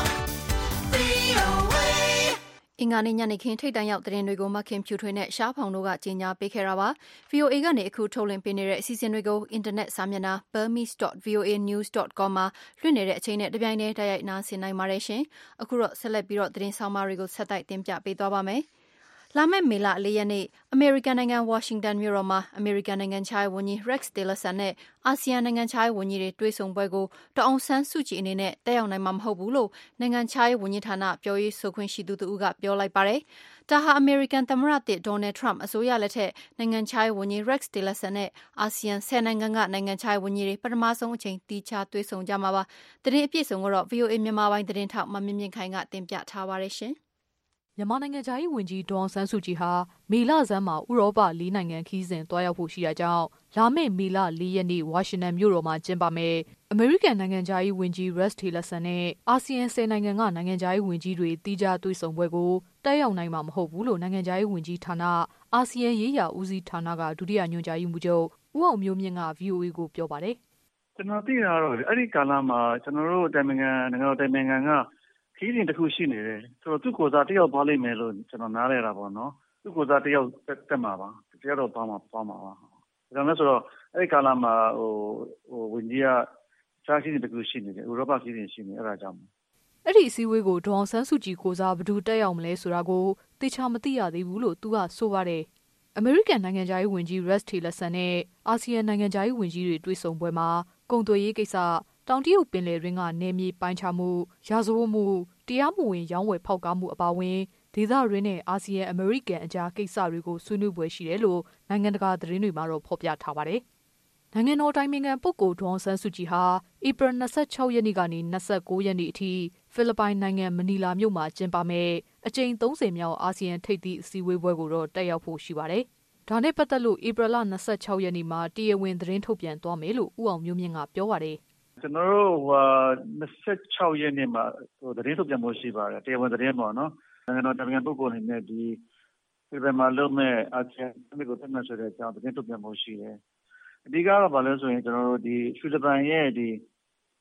အင်္ဂါနေ့ညနေခင်းထိပ်တန်းရောက်သတင်းတွေကိုမခင်ဖြူထွေးနဲ့ရှားဖောင်တို့ကကြီးညာပေးခဲ့တာပါ။ ဗီအိုအေ ကနေအခုထုတ်လွှင့်ပေးနေတဲ့အစီအစဉ်တွေကိုအင်တာနက်စာမျက်နှာ burmese dot v o a news dot com မှာလွှင့်နေတဲ့အချိန်နဲ့တပြိုင်တည်းတိုက်ရိုက်နားဆင်နိုင်ပါတယ်ရှင်။အခုတော့ဆက်လက်ပြီးတော့သတင်းဆောင်မတွေကိုဆက်တိုက်တင်ပြပေးသွားပါမယ်။လာမယ့်မေလ၄ရက်နေ့အမေရိကန်နိုင်ငံဝါရှင်တန်မြို့တော်မှာအမေရိကန်နိုင်ငံခြားရေးဝန်ကြီး Rex Tillerson နဲ့အာဆီယံနိုင်ငံခြားရေးဝန်ကြီးတွေတွေ့ဆုံပွဲကိုဒေါ်အောင်ဆန်းစုကြည်အနေနဲ့တက်ရောက်နိုင်မှာမဟုတ်ဘူးလို့နိုင်ငံခြားရေးဝန်ကြီးဌာနပြောရေးဆိုခွင့်ရှိသူတူကပြောလိုက်ပါတယ်။ဒါဟာအမေရိကန်သမ္မတတစ်ဒေါ်နယ်ထရမ့်အစိုးရလက်ထက်နိုင်ငံခြားရေးဝန်ကြီး Rex Tillerson နဲ့အာဆီယံဆယ်နိုင်ငံကနိုင်ငံခြားရေးဝန်ကြီးတွေပထမဆုံးအချိန်တီးခြားတွေ့ဆုံကြမှာပါ။သတင်းအပြည့်စုံကိုတော့ ဗီအိုအေ မြန်မာပိုင်းသတင်းထောက်မမြင့်မြင့်ခိုင်ကတင်ပြထားပါတယ်ရှင်။မြန်မာနိုင်ငံခြားရေးဝန်ကြီးဒေါ်အောင်ဆန်းစုကြည်ဟာမေလဆန်းမှာဥရောပလေးနိုင်ငံခီးစဉ်တွားရောက်ဖို့ရှိတာကြောင့်လာမယ့်မေလ၄ရက်နေ့ဝါရှင်တန်မြို့တော်မှာကျင်းပမယ်အမေရိကန်နိုင်ငံခြားရေးဝန်ကြီး Rex Tillerson နဲ့အာဆီယံဆယ်နိုင်ငံကနိုင်ငံခြားရေးဝန်ကြီးတွေတီးခြားတွေ့ဆုံပွဲကိုတက်ရောက်နိုင်မှာမဟုတ်ဘူးလို့နိုင်ငံခြားရေးဝန်ကြီးဌာနအာဆီယံရေးရာဦးစီးဌာနကဒုတိယညွှန်ကြားရေးမှူးချုပ်ဦးအောင်မျိုးမြင့်က ဗီအိုအေ ကိုပြောပါတယ်။ကျွန်တော်သိတာတော့အဲ့ဒီကာလမှာကျွန်တော်တို့တိုင်ပင်ခံနိုင်ငံတော်တိုင်ပင်ခံကခီးရင်တစ်ခုရှိနေတယ်ဆိုတော့သူ့ကိုယ်စားတယောက်သွားလိမ့်မယ်လို့ကျွန်တော်နားလဲတာပေါ့နော်သူ့ကိုယ်စားတယောက်တက်မှာပါတယောက်တော့ပါမှာပါမှာပါဒါမှမဟုတ်ဆိုတော့အဲ့ဒီကာလမှာဟိုဟိုဝန်ကြီးကရှားခီးရင်တစ်ခုရှိနေတယ်ဥရောပခီးရင်ရှိနေအဲ့ဒါကြောင့်အဲ့ဒီအစည်းအဝေးကိုဒေါ်အောင်ဆန်းစုကြည်ကိုစားဘယ်သူတက်ရောက်မလဲဆိုတာကိုသေချာမသိရသေးဘူးလို့သူကဆိုပါတယ်အမေရိကန်နိုင်ငံခြားရေးဝန်ကြီး Rex Tillerson နဲ့အာဆီယံနိုင်ငံခြားရေးဝန်ကြီးတွေတွေ့ဆုံပွဲမှာကုန်သွယ်ရေးကိစ္စတောင်တရုတ်ပင်လယ်တွင်းကနေမြေပိုင်းခြားမှုရာဇဝတ်မှုတရားမဝင်ရောင်းဝယ်ဖောက်ကားမှုအပါအဝင်ဒေသတွင်းနဲ့အာဆီယံအမေရိကန်အကြားကိစ္စတွေကိုဆွေးနွေးပွဲရှိတယ်လို့နိုင်ငံတကာသတင်းတွေမှာတော့ဖော်ပြထားပါတယ်။နိုင်ငံတော်တိုင်ပင်ခံပုဂ္ဂိုလ်ဒေါ်အောင်ဆန်းစုကြည်ဟာဧပြီ၂၆ရက်နေ့ကနေ၂၉ရက်နေ့အထိဖိလစ်ပိုင်နိုင်ငံမနီလာမြို့မှာကျင်းပမယ်အကြိမ်၃၀မြောက်အာဆီယံထိပ်သီးအစည်းအဝေးပွဲကိုတော့တက်ရောက်ဖို့ရှိပါတယ်။ဒါနဲ့ပတ်သက်လို့ဧပြီလ၂၆ရက်နေ့မှာတရားဝင်သတင်းထုတ်ပြန်သွားမယ်လို့ဦးအောင်မျိုးမြင့်ကပြောပါတယ်။ကျွန်တော်တို့ဟို၂၆ရက်နေ့မှာဟိုသတင်းထုတ်ပြန်ဖို့ရှိပါတယ်တရားဝင်သတင်းပေါ့နော်နိုင်ငံတော်တိုင်ပင်ခံပုဂ္ဂိုလ်အနေနဲ့ဒီဒီဘက်မှာလုပ်မဲ့အာဆီယံအမိကိုတက်မှတ်ဆိုတဲ့အကြောင်းသတင်းထုတ်ပြန်ဖို့ရှိတယ်အဓိကတော့ဗာလဲဆိုရင်ကျွန်တော်တို့ဒီဖိလစ်ပိုင်ရဲ့ဒီ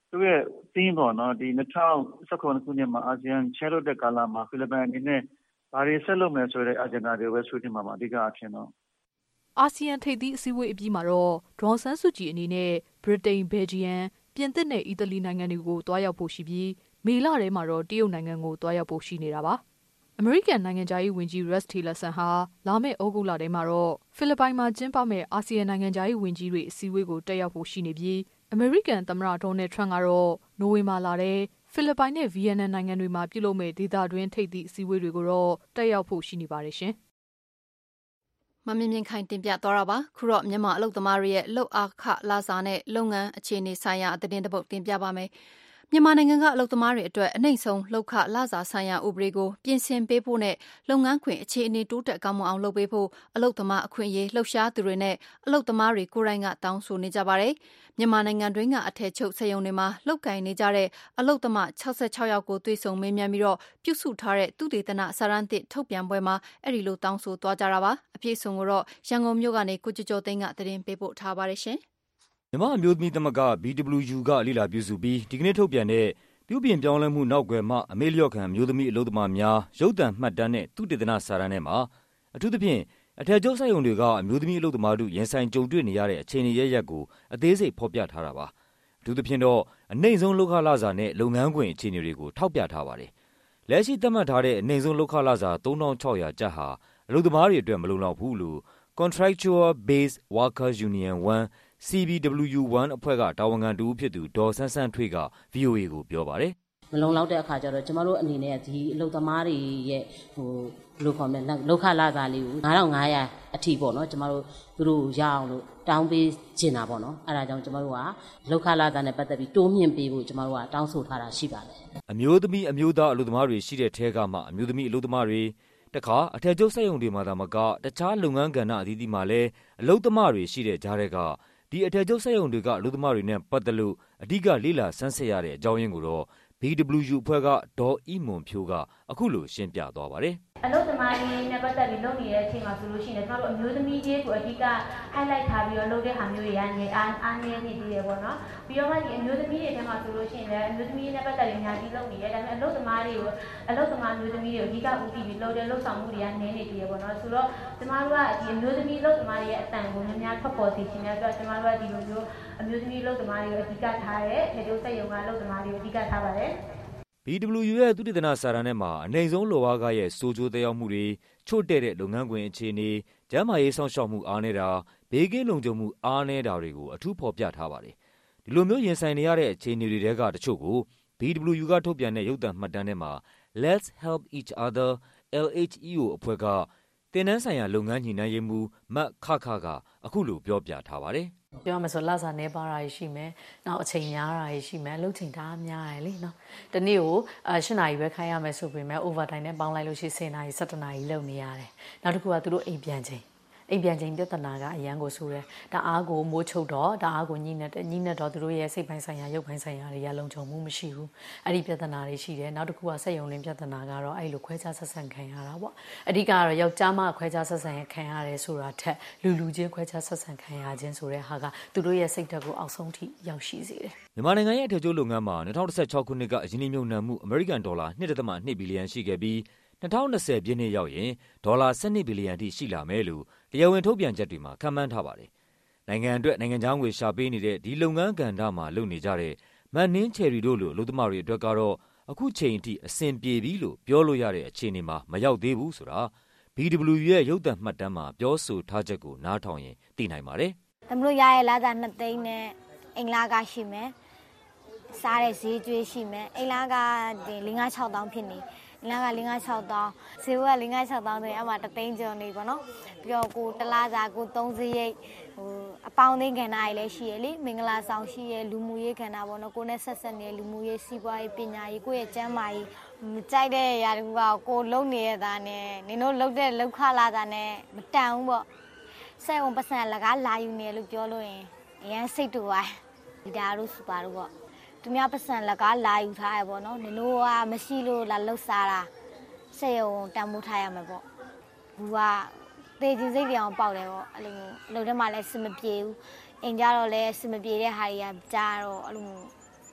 သူရဲ့ theme ပေါ့နော်ဒီ၂၀၁၇ခုနှစ်မှာအာဆီယံချဲလို့တဲ့ကာလမှာဖိလစ်ပိုင်အနေနဲ့ဘာတွေဆက်လုပ်မယ်ဆိုတဲ့ agenda တွေပဲဆွေးနွေးမှာပါအဓိကအဖြစ်တော့အာဆီယံထိပ်သီးအစည်းအဝေးအပြီးမှာတော့ဒေါ်ဆန်းစုကြည်အနေနဲ့ဗြိတိန်၊ဘယ်လ်ဂျီယံ၊ပြင်သစ်နဲ့အီတလီနိုင်ငံတွေကိုတွားရောက်ဖို့ရှိပြီးမေလထဲမှာတော့တရုတ်နိုင်ငံကိုတွားရောက်ဖို့ရှိနေတာပါအမေရိကန်နိုင်ငံခြားရေးဝန်ကြီး Rex Tillerson ဟာလာမယ့်ဩဂုတ်လထဲမှာတော့ဖိလစ်ပိုင်မှာကျင်းပမယ့်အာဆီယံနိုင်ငံခြားရေးဝန်ကြီးတွေအစည်းအဝေးကိုတက်ရောက်ဖို့ရှိနေပြီးအမေရိကန်သမ္မတဒေါ်နယ်ထရန့်ကတော့နိုဝင်ဘာလထဲဖိလစ်ပိုင်နဲ့ဗီယက်နမ်နိုင်ငံတွေမှာပြုလုပ်မယ့်ဒေသတွင်းထိပ်သီးအစည်းအဝေးတွေကိုတော့တက်ရောက်ဖို့ရှိနေပါတယ်ရှင်မမြင်မြင်ခိုင်တင်ပြသွားတာပါခုတော့မြန်မာအလုပ်သမားတွေရဲ့လှုပ်အားခလာစာနဲ့လုပ်ငန်းအခြေအနေဆိုင်ရာသတင်းတစ်ပုဒ်တင်ပြပါမယ်မြန်မာနိုင်ငံကအလုပ်သမားတွေအတွက်အနှိမ့်ဆုံးလှုပ်ခလစာဆိုင်ရာဥပဒေကိုပြင်ဆင်ပေးဖို့နဲ့လုပ်ငန်းခွင်အခြေအနေတိုးတက်ကောင်းမွန်အောင်လုပ်ပေးဖို့အလုပ်သမားအခွင့်အရေးလှုပ်ရှားသူတွေနဲ့အလုပ်သမားတွေကိုယ်တိုင်ကတောင်းဆိုနေကြပါတယ်။မြန်မာနိုင်ငံတွင်းကအထည်ချုပ်စက်ရုံတွေမှာလုပ်ကိုင်နေကြတဲ့အလုပ်သမား၆၆ယောက်ကိုတွေ့ဆုံမေးမြန်းပြီးတော့ပြုစုထားတဲ့သုတေသနစာရန်တစ်ထုတ်ပြန်ပွဲမှာအဲ့ဒီလိုတောင်းဆိုသွားကြတာပါ။အပြည့်အစုံကိုတော့ရန်ကုန်မြို့ကနေကိုကျော်ကျော်သိန်းကသတင်းပေးပို့ထားပါတယ်ရှင်။မြန်မာအမျိုးသမီးသမဂ္ဂ B W U ကလေ့လာပြုစုပြီးဒီကနေ့ထုတ်ပြန်တဲ့ပြုပြင်ပြောင်းလဲမှုနောက်ွယ်မှအမေလျော့ခံအမျိုးသမီးအလုပ်သမားများရုပ်သံမှတ်တမ်းနဲ့သုတေသနစာရန်ထဲမှာအထူးသဖြင့်အထည်ချုပ်စက်ရုံတွေကအမျိုးသမီးအလုပ်သမားတို့ရင်ဆိုင်ကြုံတွေ့နေရတဲ့အခြေအနေရရက်ကိုအသေးစိတ်ဖော်ပြထားတာပါအထူးသဖြင့်တော့အနှိမ့်ဆုံးလုပ်ခလစာနဲ့လုပ်ငန်းခွင်အခြေအနေတွေကိုထောက်ပြထားပါတယ်လက်ရှိသတ်မှတ်ထားတဲ့အနှိမ့်ဆုံးလုပ်ခလစာသုံးထောင်ခြောက်ရာကျပ်ဟာအလုပ်သမားတွေအတွက်မလုံလောက်ဘူးလို့ Contractual Based Workers Union one C B W U one အဖွဲ့ကတာဝန်ခံတူဖြစ်သူဒေါ်ဆန်းဆန်းထွေးက V O A ကိုပြောပါတယ်မလုံလောက်တဲ့အခါကျတော့ကျမတို့အနေနဲ့ဒီအလုပ်သမားတွေရဲ့ဟိုဘယ်လိုခေါ်မလဲလောက်ခလာစာလေးကိုနင်းထောင်ငါးရာအထိပေါ့နော်ကျမတို့သူတို့ရအောင်လို့တောင်းပေးချင်တာပေါ့နော်အဲဒါကြောင့်ကျမတို့ကလောက်ခလာစာနဲ့ပတ်သက်ပြီးတိုးမြင့်ပေးဖို့ကျမတို့ကတောင်းဆိုထားတာရှိပါတယ်အမျိုးသမီးအမျိုးသားအလုပ်သမားတွေရှိတဲ့ထဲကမှအမျိုးသမီးအလုပ်သမားတွေတခါအထည်ချုပ်စက်ရုံတွေမှာသာမကတခြားလုပ်ငန်းကဏ္ဍအသီးသီးမှာလည်းအလုပ်သမားတွေရှိတဲ့ကြားထဲကဒီအထည်ချုပ်စက်ရုံတွေကအလုပ်သမားတွေနဲ့ပတ်သက်လို့အဓိကလေ့လာဆန်းစစ်ရတဲ့အကြောင်းရင်းကိုတော့ B W U အဖွဲ့ကဒေါ်အီမွန်ဖြိုးကအခုလိုရှင်းပြသွားပါတယ်အလုပ်သမားတွေနဲ့ပတ်သက်ပြီးလုပ်နေတဲ့အချိန်မှာဆိုလို့ရှိရင်ကျွန်တော်တို့အမျိုးသမီးတွေကိုအဓိက highlight ထားပြီးတော့လုပ်တဲ့ဟာမျိုးတွေကနေအားအားနည်းနေသေးတယ်ပေါ့နော်ပြီးတော့မှဒီအမျိုးသမီးတွေထဲမှာဆိုလို့ရှိရင်လည်းအမျိုးသမီးနဲ့ပတ်သက်ပြီးအများကြီးလုပ်နေတယ်ဒါပေမဲ့အလုပ်သမားတွေကိုအလုပ်သမားမျိုးသမီးတွေကိုအဓိကဦးတည်ပြီးလုပ်တဲ့လုပ်ဆောင်မှုတွေကနည်းနေသေးတယ်ပေါ့နော်ဆိုတော့ကျွန်တော်တို့ကဒီအမျိုးသမီးလုပ်သမားတွေရဲ့အတန်ကိုများများထွက်ပေါ်စေချင်တဲ့အတွက်ကျွန်တော်တို့ကဒီလိုမျိုးအမျိုးသမီးလုပ်သမားတွေကိုအဓိကထားတဲ့ထေတိုးစက်ရုံကလုပ်သမားတွေကိုအဓိကထားပါတယ် B W U ရဲ့သုတေသနစာရန်ထဲမှာအနိုင်ဆုံးလောအားကရဲ့စိုးကျိုးသက်ရောက်မှုတွေချို့တဲ့တဲ့လုပ်ငန်းခွင်အခြေအနေကျန်းမာရေးစောင့်ရှောက်မှုအားနည်းတာဘေးကင်းလုံခြုံမှုအားနည်းတာတွေကိုအထူးဖော်ပြထားပါတယ်ဒီလိုမျိုးရင်ဆိုင်နေရတဲ့အခြေအနေတွေတဲကတချို့ကို B W U ကထုတ်ပြန်တဲ့ရုပ်သံမှတ်တမ်းထဲမှာ Let's Help Each Other L H E O အဖွဲ့ကတင်နန်းဆိုင်ရာလုပ်ငန်းညှိနှိုင်းရေးမှူးမတ်ခခကအခုလိုပြောပြထားပါတယ်ပြောမှဆိုလစာနေပါတာရှိမယ်။နောက်အချိန်များတာရှိမယ်။အလုပ်ချိန်ဒါများရယ်လေနော်။ဒီနေ့ကိုအဲ၈နာရီပဲခိုင်းရမယ်ဆိုပေမဲ့ overtime နဲ့ပေါင်းလိုက်လို့ရှိရင်၁၀နာရီ၁၁နာရီလုပ်နေရတယ်။နောက်တစ်ခုကသူတို့အိမ်ပြန်ချိန်အိမ်ပြန်ချိန်ပြဿနာကအရန်ကိုဆိုးတယ်။တအားကိုမိုးချုပ်တော့တအားကိုညှိနေတယ်ညှိနေတော့သူတို့ရဲ့စိတ်ပိုင်းဆိုင်ရာရုပ်ပိုင်းဆိုင်ရာတွေကလုံခြုံမှုမရှိဘူး။အဲ့ဒီပြဿနာတွေရှိတယ်။နောက်တစ်ခုကစက်ရုံလင်းပြဿနာကတော့အဲ့လိုခွဲခြားဆက်ဆံခံရတာပေါ့။အဓိကတော့ယောက်ျားမခွဲခြားဆက်ဆံခံရတယ်ဆိုတာထက်လူလူချင်းခွဲခြားဆက်ဆံခံရခြင်းဆိုတဲ့ဟာကသူတို့ရဲ့စိတ်ဓာတ်ကိုအောက်ဆုံးထိရောက်ရှိစေတယ်။မြန်မာနိုင်ငံရဲ့အထည်ချုပ်လုပ်ငန်းမှာ၂၀၁၆ခုနှစ်ကအရင်းနှီးမြှုပ်နှံမှုအမေရိကန်ဒေါ်လာ၂.၂ဘီလီယံရှိခဲ့ပြီး၂၀၂၀ပြည့်နှစ်ရောက်ရင်ဒေါ်လာ၁၂ဘီလီယံထိရှိလာမယ်လို့တရားဝင်ထုတ်ပြန်ချက်တွေမှာခန့်မှန်းထားပါတယ်။နိုင်ငံအတွက်နိုင်ငံခြားငွေရှာပေးနေတဲ့ဒီလုပ်ငန်းကဏ္ဍမှာလုပ်နေကြတဲ့မန်နင်းချယ်ရီတို့လိုအလုပ်သမားတွေအတွက်ကတော့အခုချိန်အထိအဆင်ပြေပြီလို့ပြောလို့ရတဲ့အခြေအနေမှာမရောက်သေးဘူးဆိုတာ B W U ရဲ့ရုပ်သံမှတ်တမ်းမှာပြောဆိုထားချက်ကိုနားထောင်ရင်သိနိုင်ပါတယ်။သမတို့ရရဲ့လာစာနှစ်သိန်းနဲ့အင်္ဂလာကရှိမယ်။စားတဲ့ဈေးကျွေးရှိမယ်။အင်္ဂလာကဒီ၄၅၆တောင်းဖြစ်နေ။အင်္ဂလာက၄၅၆တောင်းဈေးက၄၅၆တောင်းဆိုရင်အမှတသိန်းကျော်နေပေါ့နော်။ပြီးတော့ကိုတလားစာကိုသုံးစရိတ်ဟိုအပေါင်းသိန်းခန္ဓာကြီးလည်းရှိရလေမင်္ဂလာဆောင်ရှိရလူမှုရေးခန္ဓာပေါ့နော်ကိုနဲ့ဆက်ဆက်နေလူမှုရေးစီးပွားရေးပညာရေးကိုယ့်ရဲ့ကျန်းမာရေးမကြိုက်တဲ့ຢာတူကကိုလုံနေရတာနဲ့နင်တို့လုံတဲ့လောက်ခလာတာနဲ့မတန်ဘူးပေါ့စက်ုံပတ်စံလကားလာယူနေလို့ပြောလို့ရင်အရန်စိတ်တူပါဒီဒါတို့စပါတို့ပေါ့သူများပတ်စံလကားလာယူထားရပေါ့နော်နင်တို့ကမရှိလို့လာလှုပ်စားတာစက်ုံတန်မိုးထားရမယ်ပေါ့ဘူးကသေခြင်းစိတ်ပြောင်ပေါက်တယ်ပေါ့အဲ့လိုလုံထဲမှာလည်းစမပြေဘူးအိမ်ကြတော့လည်းစမပြေတဲ့ဟာတွေကကြားတော့အဲ့လို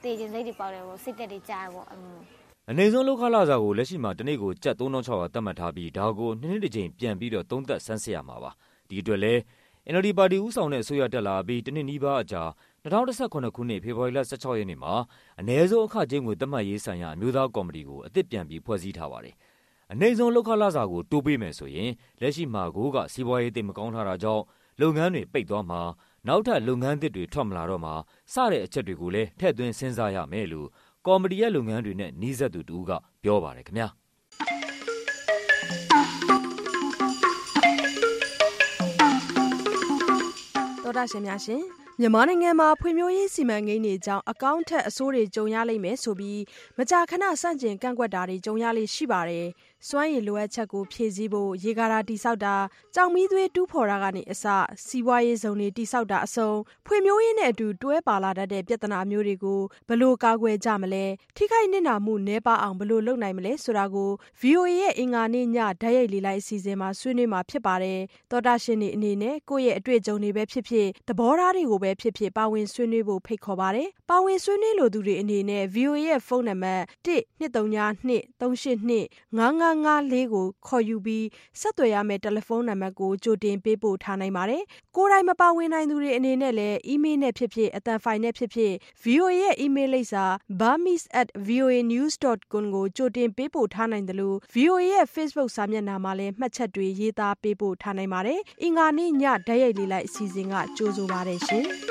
တေးချင်းစိတ်တွေပေါက်တယ်ပေါ့စိတ်တက်တွေကြားပေါ့အနေဆုံးလောက်ခလာစာကိုလက်ရှိမှာတနေ့ကိုကျပ်သုံးထောင်ခြောက်ရာသတ်မှတ်ထားပြီးဒါကိုနှစ်နှစ်တစ်ကြိမ်ပြန်ပြီးတော့သုံးသပ်ဆန်းစစ်ရမှာပါဒီအတွက်လဲ N L D ပါတီဦးဆောင်တဲ့အစိုးရတက်လာပြီးတနှစ်နီးပါးအကြာ၂၀၁၈ခုနှစ်ဖေဖော်ဝါရီလ၁၆ရက်နေ့မှာအနည်းဆုံးအခကြေးငွေသတ်မှတ်ရေးဆိုင်ရာအမျိုးသားကော်မတီကိုအသစ်ပြန်ပြီးဖွဲ့စည်းထားပါတယ်အနည်းဆုံးလောက်ခလာစာကိုတိုးပေးမယ်ဆိုရင်လက်ရှိမှာကိုကစီးပွားရေးသိမကောင်းထားတာကြောင့်လုပ်ငန်းတွေပိတ်သွားမှာနောက်ထပ်လုပ်ငန်းသစ်တွေထွက်မလာတော့မှာစတဲ့အချက်တွေကိုလည်းထည့်သွင်းစဉ်းစားရမယ်လို့ကော်မတီရဲ့လုပ်ငန်းတွေနဲ့နှီးစပ်သူတူကပြောပါတယ်ခင်ဗျာတော်တာရှင်များရှင်မြန်မာနိုင်ငံမှာဖွံ့ဖြိုးရေးစီမံကိန်းတွေကြောင့်အကောင့်ထက်အဆိုးတွေကြုံရလိမ့်မယ်ဆိုပြီးမကြာခဏစန့်ကျင်ကန့်ကွက်တာတွေကြုံရလိမ့်ရှိပါတယ်။စွမ်းရည်လိုအပ်ချက်ကိုဖြည့်ဆည်းဖို့ရေကာတာတိဆောက်တာကြောင်မီးသွေးတူးဖော်တာကနေအစစီးပွားရေးဇုံတွေတိဆောက်တာအစုံဖွံ့ဖြိုးရေးနဲ့အတူတွဲပါလာတတ်တဲ့ပြဿနာမျိုးတွေကိုဘယ်လိုကာကွယ်ကြမလဲထိခိုက်နစ်နာမှုနည်းပါအောင်ဘယ်လိုလုပ်နိုင်မလဲဆိုတာကို V O A ရဲ့အင်္ဂါနေ့ညဓာတ်ရိုက်လေလိုက်အစီအစဉ်မှာဆွေးနွေးမှာဖြစ်ပါတယ်။သောတာရှင်တွေအနေနဲ့ကိုယ့်ရဲ့အတွေ့အကြုံတွေပဲဖြစ်ဖြစ်သဘောထားတွေကိုပဲဖြစ်ဖြစ်ပါဝင်ဆွေးနွေးဖို့ဖိတ်ခေါ်ပါတယ်။ပါဝင်ဆွေးနွေးလိုသူတွေအနေနဲ့ V O A ရဲ့ဖုန်းနံပါတ်တစ် နှစ် သုံး ည နှစ် သုံး ရှစ် နှစ် ငါး ငါး ငါး လေးကိုခေါ်ယူပြီးဆက်သွယ်ရမယ့်တယ်လီဖုန်းနံပါတ်ကိုကြိုတင်ပေးပို့ထားနိုင်ပါတယ်။ကိုယ်တိုင်မပါဝင်နိုင်သူတွေအနေနဲ့လည်းအီးမေးလ်နဲ့ဖြစ်ဖြစ်အသံဖိုင်နဲ့ဖြစ်ဖြစ် V O A ရဲ့အီးမေးလ်လိပ်စာ burmese at voanews dot com ကိုကြိုတင်ပေးပို့ထားနိုင်တယ်လို့ V O A ရဲ့ Facebook စာမျက်နှာမှာလည်းမှတ်ချက်တွေရေးသားပေးပို့ထားနိုင်ပါတယ်။အင်္ဂါနေ့ညဓာတ်ရိုက်လေလိုက်အစီအစဉ်ကကြိုဆိုပါတယ်ရှင်။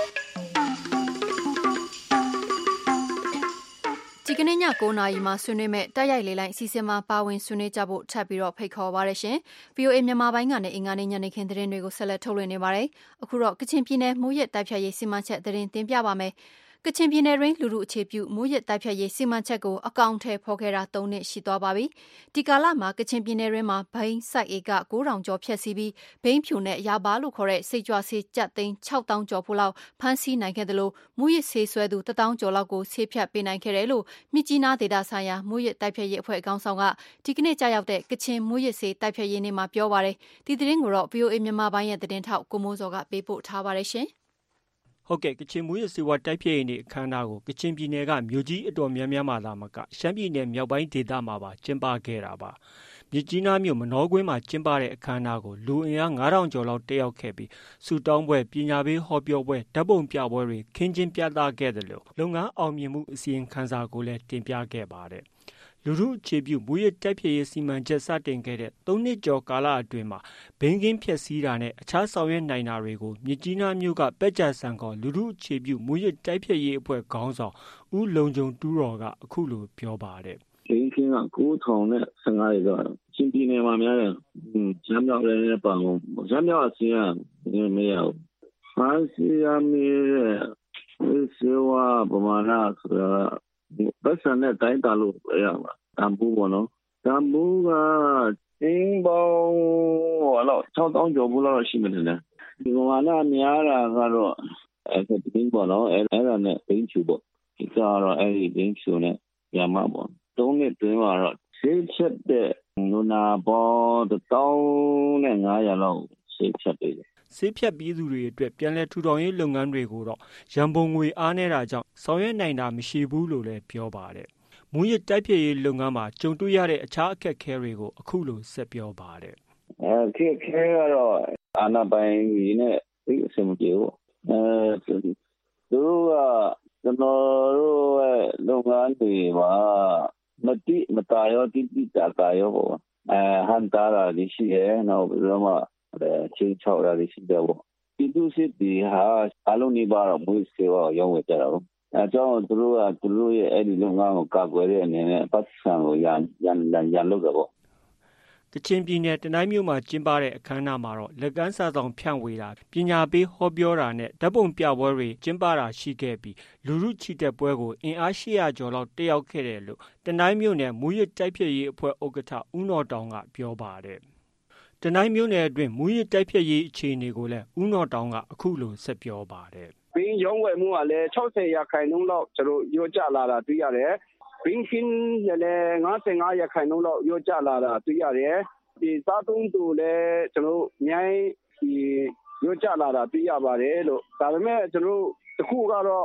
ဒီကနေ့ည၉နာရီမှာဆွေးနွေးမဲ့တက်ရိုက်လေးလိုက်အစီအစဉ်မှာပါဝင်ဆွေးနွေးကြဖို့ထပ်ပြီးတော့ဖိတ်ခေါ်ပါရရှင်။ V O A မြန်မာပိုင်းကနေအင်္ဂါနေ့ညနေခင်းသတင်းတွေကိုဆက်လက်ထုတ်လွှင့်နေပါတယ်။အခုတော့ကချင်ပြည်နယ်မိုးရက်တိုက်ဖြတ်ရေးစီမံချက်သတင်းတင်ပြပါမယ်။ကချင်ပြည်နယ်တွင်လူလူအခြေပြုမိုးရက်တိုက်ဖြတ်ရေးစီမံချက်ကိုအကောင့်ထဲဖော်ခဲ့တာ၃နှစ်ရှိသွားပါပြီ။ဒီကာလမှာကချင်ပြည်နယ်တွင်မှာဘိန်းစိုက်ဧက၉ထောင်ကျော်ဖျက်ဆီးပြီးဘိန်းဖြူနဲ့ရာပါလို့ခေါ်တဲ့စိတ်ကြွဆေးကျပ်သိန်း၆သောင်းကျော်ဖို့လောက်ဖမ်းဆီးနိုင်ခဲ့တယ်လို့မိုးရက်ဆေးဆွဲသူတစ်သောင်းကျော်လောက်ကိုဆေးဖြတ်ပေးနိုင်ခဲ့တယ်လို့မြစ်ကြီးနားဒေသဆိုင်ရာမိုးရက်တိုက်ဖြတ်ရေးအဖွဲ့အကောင်ဆောင်ကဒီကနေ့ကြာရောက်တဲ့ကချင်မိုးရက်ဆေးတိုက်ဖြတ်ရေးနေ့မှာပြောပါတယ်။ဒီသတင်းကိုတော့ V O A မြန်မာပိုင်းရဲ့သတင်းထောက်ကိုမိုးစောကပေးပို့ထားပါတယ်ရှင်။ဟုတ်ကဲ့ကချင်မူရစေဝါတိုက်ဖြည့်ရေးနေ့အခမ်းအနားကိုကချင်ပြည်နယ်ကမြို့ကြီးအတော်များများမှာသာမကရှမ်းပြည်နယ်မြောက်ပိုင်းဒေသမှာပါကျင်းပခဲ့တာပါမြစ်ကြီးနားမြို့မနောကွင်းမှာကျင်းပတဲ့အခမ်းအနားကိုလူအင်အားငါးထောင်ကျော်လောက်တက်ရောက်ခဲ့ပြီးစူတောင်းပွဲပညာပေးဟောပြောပွဲဓာတ်ပုံပြပွဲတွေခင်းကျင်းပြသခဲ့တယ်လို့လုပ်ငန်းအောင်မြင်မှုအစီရင်ခံစာကိုလည်းတင်ပြခဲ့ပါတယ်လူထုအခြေပြုမူရတိုက်ဖြည့်ရေးစီမံချက်စတင်ခဲ့တဲ့၃နှစ်ကျော်ကာလအတွင်းမှာဘိန်းကင်းဖျက်ဆီးတာနဲ့အခြားဆောင်ရွက်နိုင်တာတွေကိုမြစ်ကြီးနားမြို့ကပက်ကြဆန်ခေါ်လူထုအခြေပြုမူရတိုက်ဖြည့်ရေးအဖွဲ့ခေါင်းဆောင်ဦးလုံခြုံတူးတော်ကအခုလိုပြောပါတယ်ဘိန်းကင်းက၉ထောင်နဲ့၁၅ရက်တော့ချင်းပြည်နယ်မှာများတယ်။ရမ်းမြောက်လည်းလည်းပါအောင်ရမ်းမြောက်အစီအရင်မရဘူး။ဟာစီယာမီရဲ့စေဝါပမာဏဆိုတာပတ်စံနဲ့တိုင်းတာလို့ရမှာတန်ဖိုးပေါ့နော်တန်ဖိုးကတင်းပေါင်းဟောတော့၆သောင်းကျော်ဘူးလောက်ရှိမှတယ်လေဒီပမာဏများတာကတော့အဲဒီတင်းပေါ့နော်အဲအဲ့ဒါနဲ့ဘိန်းချူပေါ့ဒီကတော့အဲဒီဘိန်းချူနဲ့ရမှာပေါ့သုံးနှစ်တွင်းမှာတော့ဆေးချက်တဲ့နူနာပေါ်တစ်သောင်းနဲ့ငါးရာလောက်ဆေးချက်တယ်ဆေးဖြတ်ပြီးသူတွေအတွက်ပြန်လည်ထူထောင်ရေးလုပ်ငန်းတွေကိုတော့ရန်ပုံငွေအားနည်းတာကြောင့်ဆောင်ရွက်နိုင်တာမရှိဘူးလို့လည်းပြောပါတယ်။မူရတိုက်ဖြည့်ရေးလုပ်ငန်းမှာကြုံတွေ့ရတဲ့အခြားအခက်အခဲတွေကိုအခုလိုဆက်ပြောပါတယ်။အခက်အခဲကတော့အာဏာပိုင်ကြီးနဲ့ဒီအဆင်မပြေဘူး။အဲသူတို့ကကျွန်တော်တို့ရဲ့လုပ်ငန်းတွေမှာမတိမတာရောတိတိတာတာရောပေါ့။အဲဟန်တာရာရှိရဲနောက်ပြီးတော့မှချင်းချောက်ရရှိတယ်ပေါ့ဒီသူစစ်ဒီဟာအလုံးနေပါတော့မွေးစေဝါရောင်းဝယ်ကြတာပေါ့အဲကြောင့်သူတို့ကသူတို့ရဲ့အဲ့ဒီလုပ်ငန်းကိုကာကွယ်တဲ့အနေနဲ့ပတ်စံကိုရန်ရန်ရန်လုပ်ကြပေါ့ကချင်ပြည်နယ်တနိုင်းမြို့မှာကျင်းပတဲ့အခမ်းအနားမှာတော့လက်ကမ်းစာဆောင်ဖြန့်ဝေတာပညာပေးဟောပြောတာနဲ့ဓာတ်ပုံပြပွဲတွေကျင်းပတာရှိခဲ့ပြီးလူထုချီတက်ပွဲကိုအင်အား၈ရာကျော်လောက်တက်ရောက်ခဲ့တယ်လို့တနိုင်းမြို့နယ်မူရတိုက်ဖြည့်ရေးအဖွဲ့ဥက္ကဋ္ဌဦးနော်တောင်ကပြောပါတယ်တနိုင်းမြို့နယ်အတွင်းမူရတိုက်ဖြတ်ရေးအခြေအနေကိုလည်းဦးနော်တောင်ကအခုလိုဆက်ပြောပါတယ်ဘင်းရောင်းဝယ်မှုကလည်း၆၀ရာခိုင်နှုန်းလောက်ကျွန်တော်ရောကျလာတာတွေ့ရတယ်ဘင်းချင်းလည်း၅၅ရာခိုင်နှုန်းလောက်ရောကျလာတာတွေ့ရတယ်ဒီစားသုံးသူလည်းကျွန်တော်အများကြီးရောကျလာတာတွေ့ရပါတယ်လို့ဒါပေမဲ့ကျွန်တော်တခုကတော့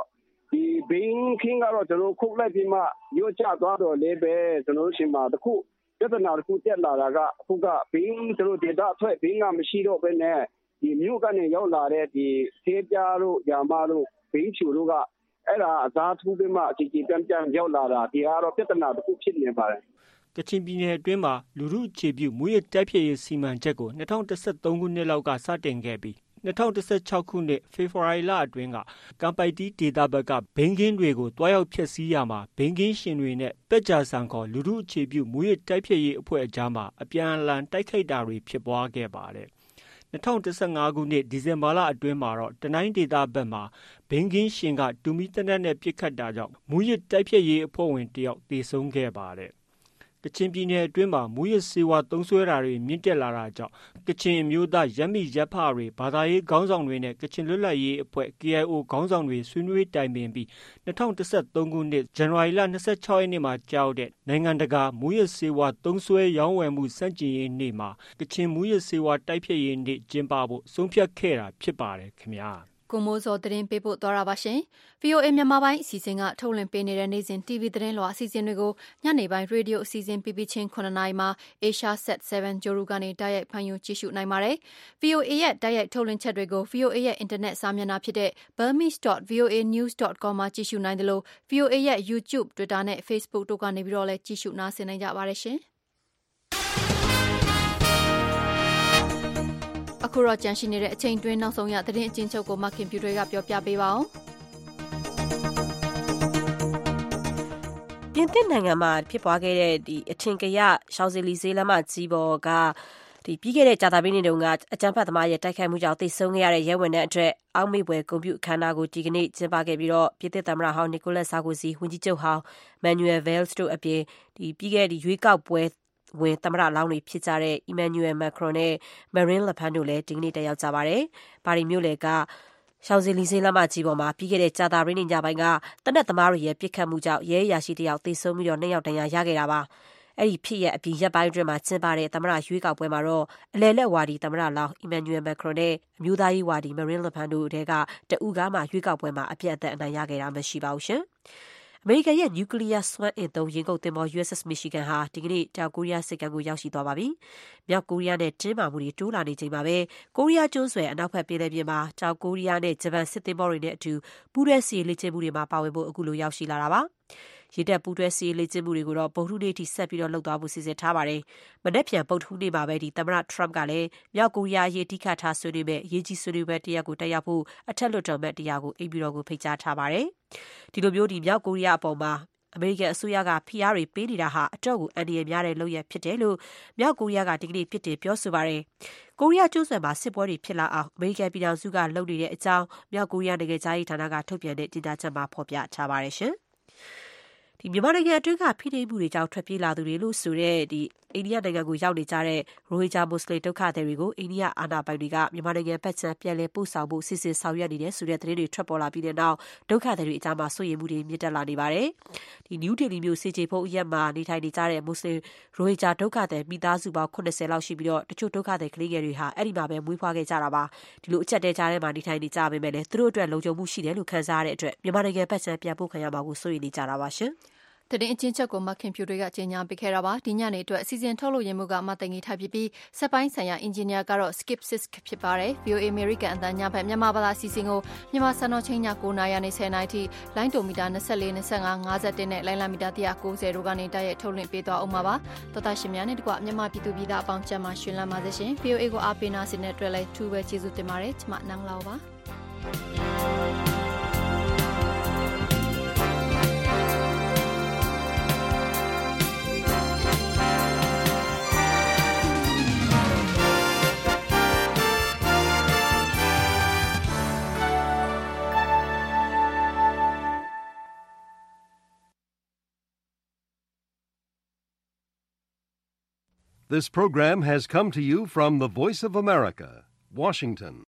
ဒီဘင်းခင်းကတော့ကျွန်တော်ခုတ်လိုက်ပြီးမှရိုးချသွားတော့လေပဲကျွန်တော်ရှင်မှာတခုပြဿနာတခုတက်လာတာကအခုကဘင်းကျွန်တော်ဒေတာထွက်ဘင်းကမရှိတော့ဘဲနဲ့ဒီမြို့ကနေရောက်လာတဲ့ဒီဆေးပြားတို့ယာမတို့ဘင်းချူတို့ကအဲ့ဒါအသားထူးပြီးမှအကြီးကြီးပြန်ပြန်ရောက်လာတာဒီကတော့ပြဿနာတခုဖြစ်နေပါတယ်ကချင်ပြည်နယ်အတွင်းမှာလူထုအခြေပြုမူရစ်တိုက်ဖျက်ရေးစီမံချက်ကို၂၀၁၃ခုနှစ်လောက်ကစတင်ခဲ့ပြီး၂၀၁၆ခုနှစ်ဖေဖော်ဝါရီလအတွင်းကကမ်ပိုက်တီဒေသဘက်ကဘင်းကင်းတွေကိုတွားရောက်ဖျက်ဆီးရမှာဘင်းကင်းရှင်တွေနဲ့ပက်ကြာဆန်ခေါ်လူထုအခြေပြုမူရစ်တိုက်ဖျက်ရေးအဖွဲ့အကြားမှာအပြန်အလှန်တိုက်ခိုက်တာတွေဖြစ်ပွားခဲ့ပါတယ်၂၀၁၅ခုနှစ်ဒီဇင်ဘာလအတွင်းမှာတော့တနိုင်းဒေသဘက်မှာဘင်းကင်းရှင်ကတူမီတနက်နဲ့ပစ်ခတ်တာကြောင့်မူရစ်တိုက်ဖျက်ရေးအဖွဲ့ဝင်တယောက်သေဆုံးခဲ့ပါတယ်ကချင်ပြည်နယ်အတွင်းမှာမူရစ်ဆေးဝါးသုံးစွဲတာတွေမြင့်တက်လာတာကြောင့်ကချင်အမျိုးသားရပ်မိရပ်ဖတွေဘာသာရေးခေါင်းဆောင်တွေနဲ့ကချင်လွတ်လပ်ရေးအဖွဲ့ K I O ခေါင်းဆောင်တွေဆွေးနွေးတိုင်ပင်ပြီး၂၀၁၃ခုနှစ်ဇန်နဝါရီလ၂၆ရက်နေ့မှာကြောက်တဲ့နိုင်ငံတကာမူရစ်ဆေးဝါးသုံးစွဲရောင်းဝယ်မှုစန့်ကျင်ရေးနေ့မှာကချင်မူရစ်ဆေးဝါးတိုက်ဖျက်ရေးနေ့ကျင်းပဖို့ဆုံးဖြတ်ခဲ့တာဖြစ်ပါတယ်ခင်ဗျာကိုမိုးစောသတင်းပေးပို့သွားတာပါရှင်။ဗွီအိုအေမြန်မာပိုင်းအစီအစဉ်ကထုတ်လွှင့်ပေးနေတဲ့နေ့စဉ် တီဗီ သတင်းလွှာအစီအစဉ်တွေကိုညနေပိုင်းရေဒီယိုအစီအစဉ်ပြီးပြီးချင်းခုနှစ်နာရီမှာ Asia Set 7 ဂျိုရူကနေတိုက်ရိုက်ဖန်ယူကြည့်ရှုနိုင်ပါတယ်။ ဗွီအိုအေရဲ့တိုက်ရိုက်ထုတ်လွှင့်ချက်တွေကို ဗွီအိုအေရဲ့အင်တာနက်စာမျက်နှာဖြစ်တဲ့ burmese dot v o a news dot com မှာကြည့်ရှုနိုင်တယ်လို့ ဗွီအိုအေရဲ့ YouTube, Twitter နဲ့ Facebook တို့ကနေပြီးတော့လည်းကြည့်ရှုနားဆင်နိုင်ကြပါတယ်ရှင်။အခုတော့ကြန့်ရှိနေတဲ့အချိန်တွင်းနောက်ဆုံးရသတင်းအကျဉ်းချုပ်ကိုမခင်ပြူတွေကပြောပြပေးပါအောင်။ပြင်သစ်နိုင်ငံမှာဖြစ်ပွားခဲ့တဲ့ဒီအထင်ကရရှောင်းဇီလီဇေးလမ်းမကြီးပေါ်ကဒီပြီးခဲ့တဲ့ကြာသပတေးနေ့တုန်းကအကြမ်းဖက်သမားရဲ့တိုက်ခိုက်မှုကြောင့်သေဆုံးခဲ့ရတဲ့ရဲဝန်ထမ်းအတွက်အောက်မေ့ဖွယ်ဂုဏ်ပြုအခမ်းအနားကိုဒီကနေ့ကျင်းပခဲ့ပြီးတော့ပြင်သစ်သမ္မတဟောင်းနီကိုလတ်ဆာကိုစီဝန်ကြီးချုပ်ဟောင်းမန်နျူယ်ဗယ်လ်စ်တို့အပြင်ဒီပြီးခဲ့တဲ့ရွေးကောက်ပွဲဝင်သမ္မတလောင်းတွေဖြစ်ကြတဲ့အီမန်နျူယ်မက်ခရွန်နဲ့မရင်းလပန်တို့လည်းဒီကနေ့တက်ရောက်ကြပါတယ်။ပါရီမြို့လေကရှောင်းဇီလီဇေးလမ်းမကြီးပေါ်မှာပြီးခဲ့တဲ့ကြာသပတေးနေ့ညပိုင်းကတနက်သမားတွေရဲ့ပစ်ခတ်မှုကြောင့်ရဲအရာရှိတယောက်သေဆုံးပြီးတော့နှစ်ယောက်ဒဏ်ရာရခဲ့တာပါ။အဲ့ဒီဖြစ်ရဲ့အပြီးရက်ပိုင်းအတွင်းမှာကျင်းပတဲ့သမ္မတရွေးကောက်ပွဲမှာတော့အလယ်လက်ဝါဒီသမ္မတလောင်းအီမန်နျူယ်မက်ခရွန်နဲ့အမျိုးသားရေးဝါဒီမရင်းလပန်တို့တဲကတအူကားမှရွေးကောက်ပွဲမှာအပြတ်အသတ်အနိုင်ရခဲ့တာမရှိပါဘူးရှင်။အမေရိကန်ရဲ့နျူကလ িয়ার စွမ်းအင်သုံးရင်ကုန်သင်္ဘော ယူ အက်စ် အက်စ် Michigan ဟာဒီကနေ့တောင်ကိုရီးယားစစ်ကမ်းကိုရောက်ရှိသွားပါပြီ။မြောက်ကိုရီးယားနဲ့တင်းမာမှုတွေတိုးလာနေချိန်မှာပဲကိုရီးယားကျွန်းဆွယ်အနောက်ဘက်ပင်လယ်ပြင်မှာတောင်ကိုရီးယားနဲ့ဂျပန်စစ်သင်္ဘောတွေနဲ့အတူပူးတွဲစစ်ရေးလေ့ကျင့်မှုတွေမှာပါဝင်ဖို့အခုလိုရောက်ရှိလာတာပါ။ရေတပ်ပူးတွဲစစ်ရေးလေ့ကျင့်မှုတွေကိုတော့ဗုဒ္ဓဟူးနေ့ထိဆက်ပြီးတော့လုပ်သွားဖို့စီစဉ်ထားပါတယ်။မနက်ဖြန်ဗုဒ္ဓဟူးနေ့မှာပဲဒီသမ္မတထရမ့်ကလည်းမြောက်ကိုရီးယားအရေးအဓိကထားဆွေးနွေးမဲ့အရေးကြီးဆွေးနွေးပွဲတစ်ရပ်ကိုတက်ရောက်ဖို့အထက်လွှတ်တော်မတ်တရားကိုအိမ်ပြည်တော်ကိုဖိတ်ကြားထားပါတယ်။ဒီလိုမျိုးဒီမြောက်ကိုရီးယားအပေါ်မှာအမေရိကန်အစိုးရကဖိအားတွေပေးနေတာဟာအတော့ကိုအန္တရာယ်များတဲ့လုပ်ရပ်ဖြစ်တယ်လို့မြောက်ကိုရီးယားကဒီကနေ့ပြစ်တင်ပြောဆိုပါတယ်။ကိုရီးယားကျွန်းဆွယ်မှာစစ်ပွဲတွေဖြစ်လာအောင်အမေရိကန်ပြည်ထောင်စုကလုပ်နေတဲ့အကြောင်းမြောက်ကိုရီးယားနိုင်ငံသားရေးဌာနကထုတ်ပြန်တဲ့ကြေညာချက်မှာဖော်ပြထားပါတယ်ရှင်။ဒီမြန်မာနိုင်ငံအတွင်းကဖိနှိပ်မှုတွေကြောင့်ထွက်ပြေးလာသူတွေလို့ဆိုတဲ့ဒီအိန္ဒိယနိုင်ငံကိုရောက်နေကြတဲ့ရိုဟင်ဂျာမွတ်စလင်ဒုက္ခသည်တွေကိုအိန္ဒိယအာဏာပိုင်တွေကမြန်မာနိုင်ငံဘက်ခြမ်းပြန်လည်ပို့ဆောင်ဖို့စီစဉ်ဆောင်ရွက်နေတယ်ဆိုတဲ့သတင်းတွေထွက်ပေါ်လာပြီးတဲ့နောက်ဒုက္ခသည်တွေအကြားမှာစိုးရိမ်မှုတွေမြင့်တက်လာနေပါတယ်။ဒီနယူးဒေလီမြို့စီချေဖုံးအရက်မှာနေထိုင်နေကြတဲ့မွတ်စလင်ရိုဟင်ဂျာဒုက္ခသည်မိသားစုပေါင်းeightyလောက်ရှိပြီးတော့တချို့ဒုက္ခသည်ကလေးငယ်တွေဟာအဲ့ဒီမှာပဲမွေးဖွားခဲ့ကြတာပါ။ဒီလိုအချက်တဲကြားထဲမှာနေထိုင်နေကြပေမဲ့လည်းသူတို့အတွက်လုံခြုံမှုရှိတယ်လို့ခန်းစားရတဲ့အတွက်မြန်မာနိုင်ငံဘက်ခြမ်းပြန်ပို့ခံရမှာကိုစိုးရိမ်နေကြတာပါရှင်။သတင်းအချင်းချုပ်ကိုမခင်ဖြူတွေကကြေညာပေးခဲ့တာပါဒီညနေအတွက်အစီအစဉ်ထုတ်လို့ရမှုကမတငီထိုက်ဖြစ်ပြီးစက်ပိုင်းဆိုင်ရာအင်ဂျင်နီယာကတော့ Skip Sisk ဖြစ်ပါတယ် ဗွီအိုအေ American အသံညဘက်မြန်မာဘာသာအစီအစဉ်ကိုမြန်မာစံတော်ချိန်ညnineနာရီကနေtenနာရီထိလိုင်းတိုမီတာtwenty-four, twenty-five, fiftyနဲ့လိုင်းလာမီတာone ninetyတို့ကနေတိုက်ရိုက်ထုတ်လွှင့်ပေးသွားအောင်ပါပါတော်တာရှင်များနဲ့တကွမြန်မာပြည်သူပြည်သားအပေါင်းကျမ်းမှာရှင်လန်းပါစေရှင် ဗွီအိုအေကိုအားပေးနာဆင်တဲ့အတွက်လည်းထူးပဲကျေးဇူးတင်ပါတယ်ကျွန်မနန်းလာပါ This program has come to you from the Voice of America, Washington.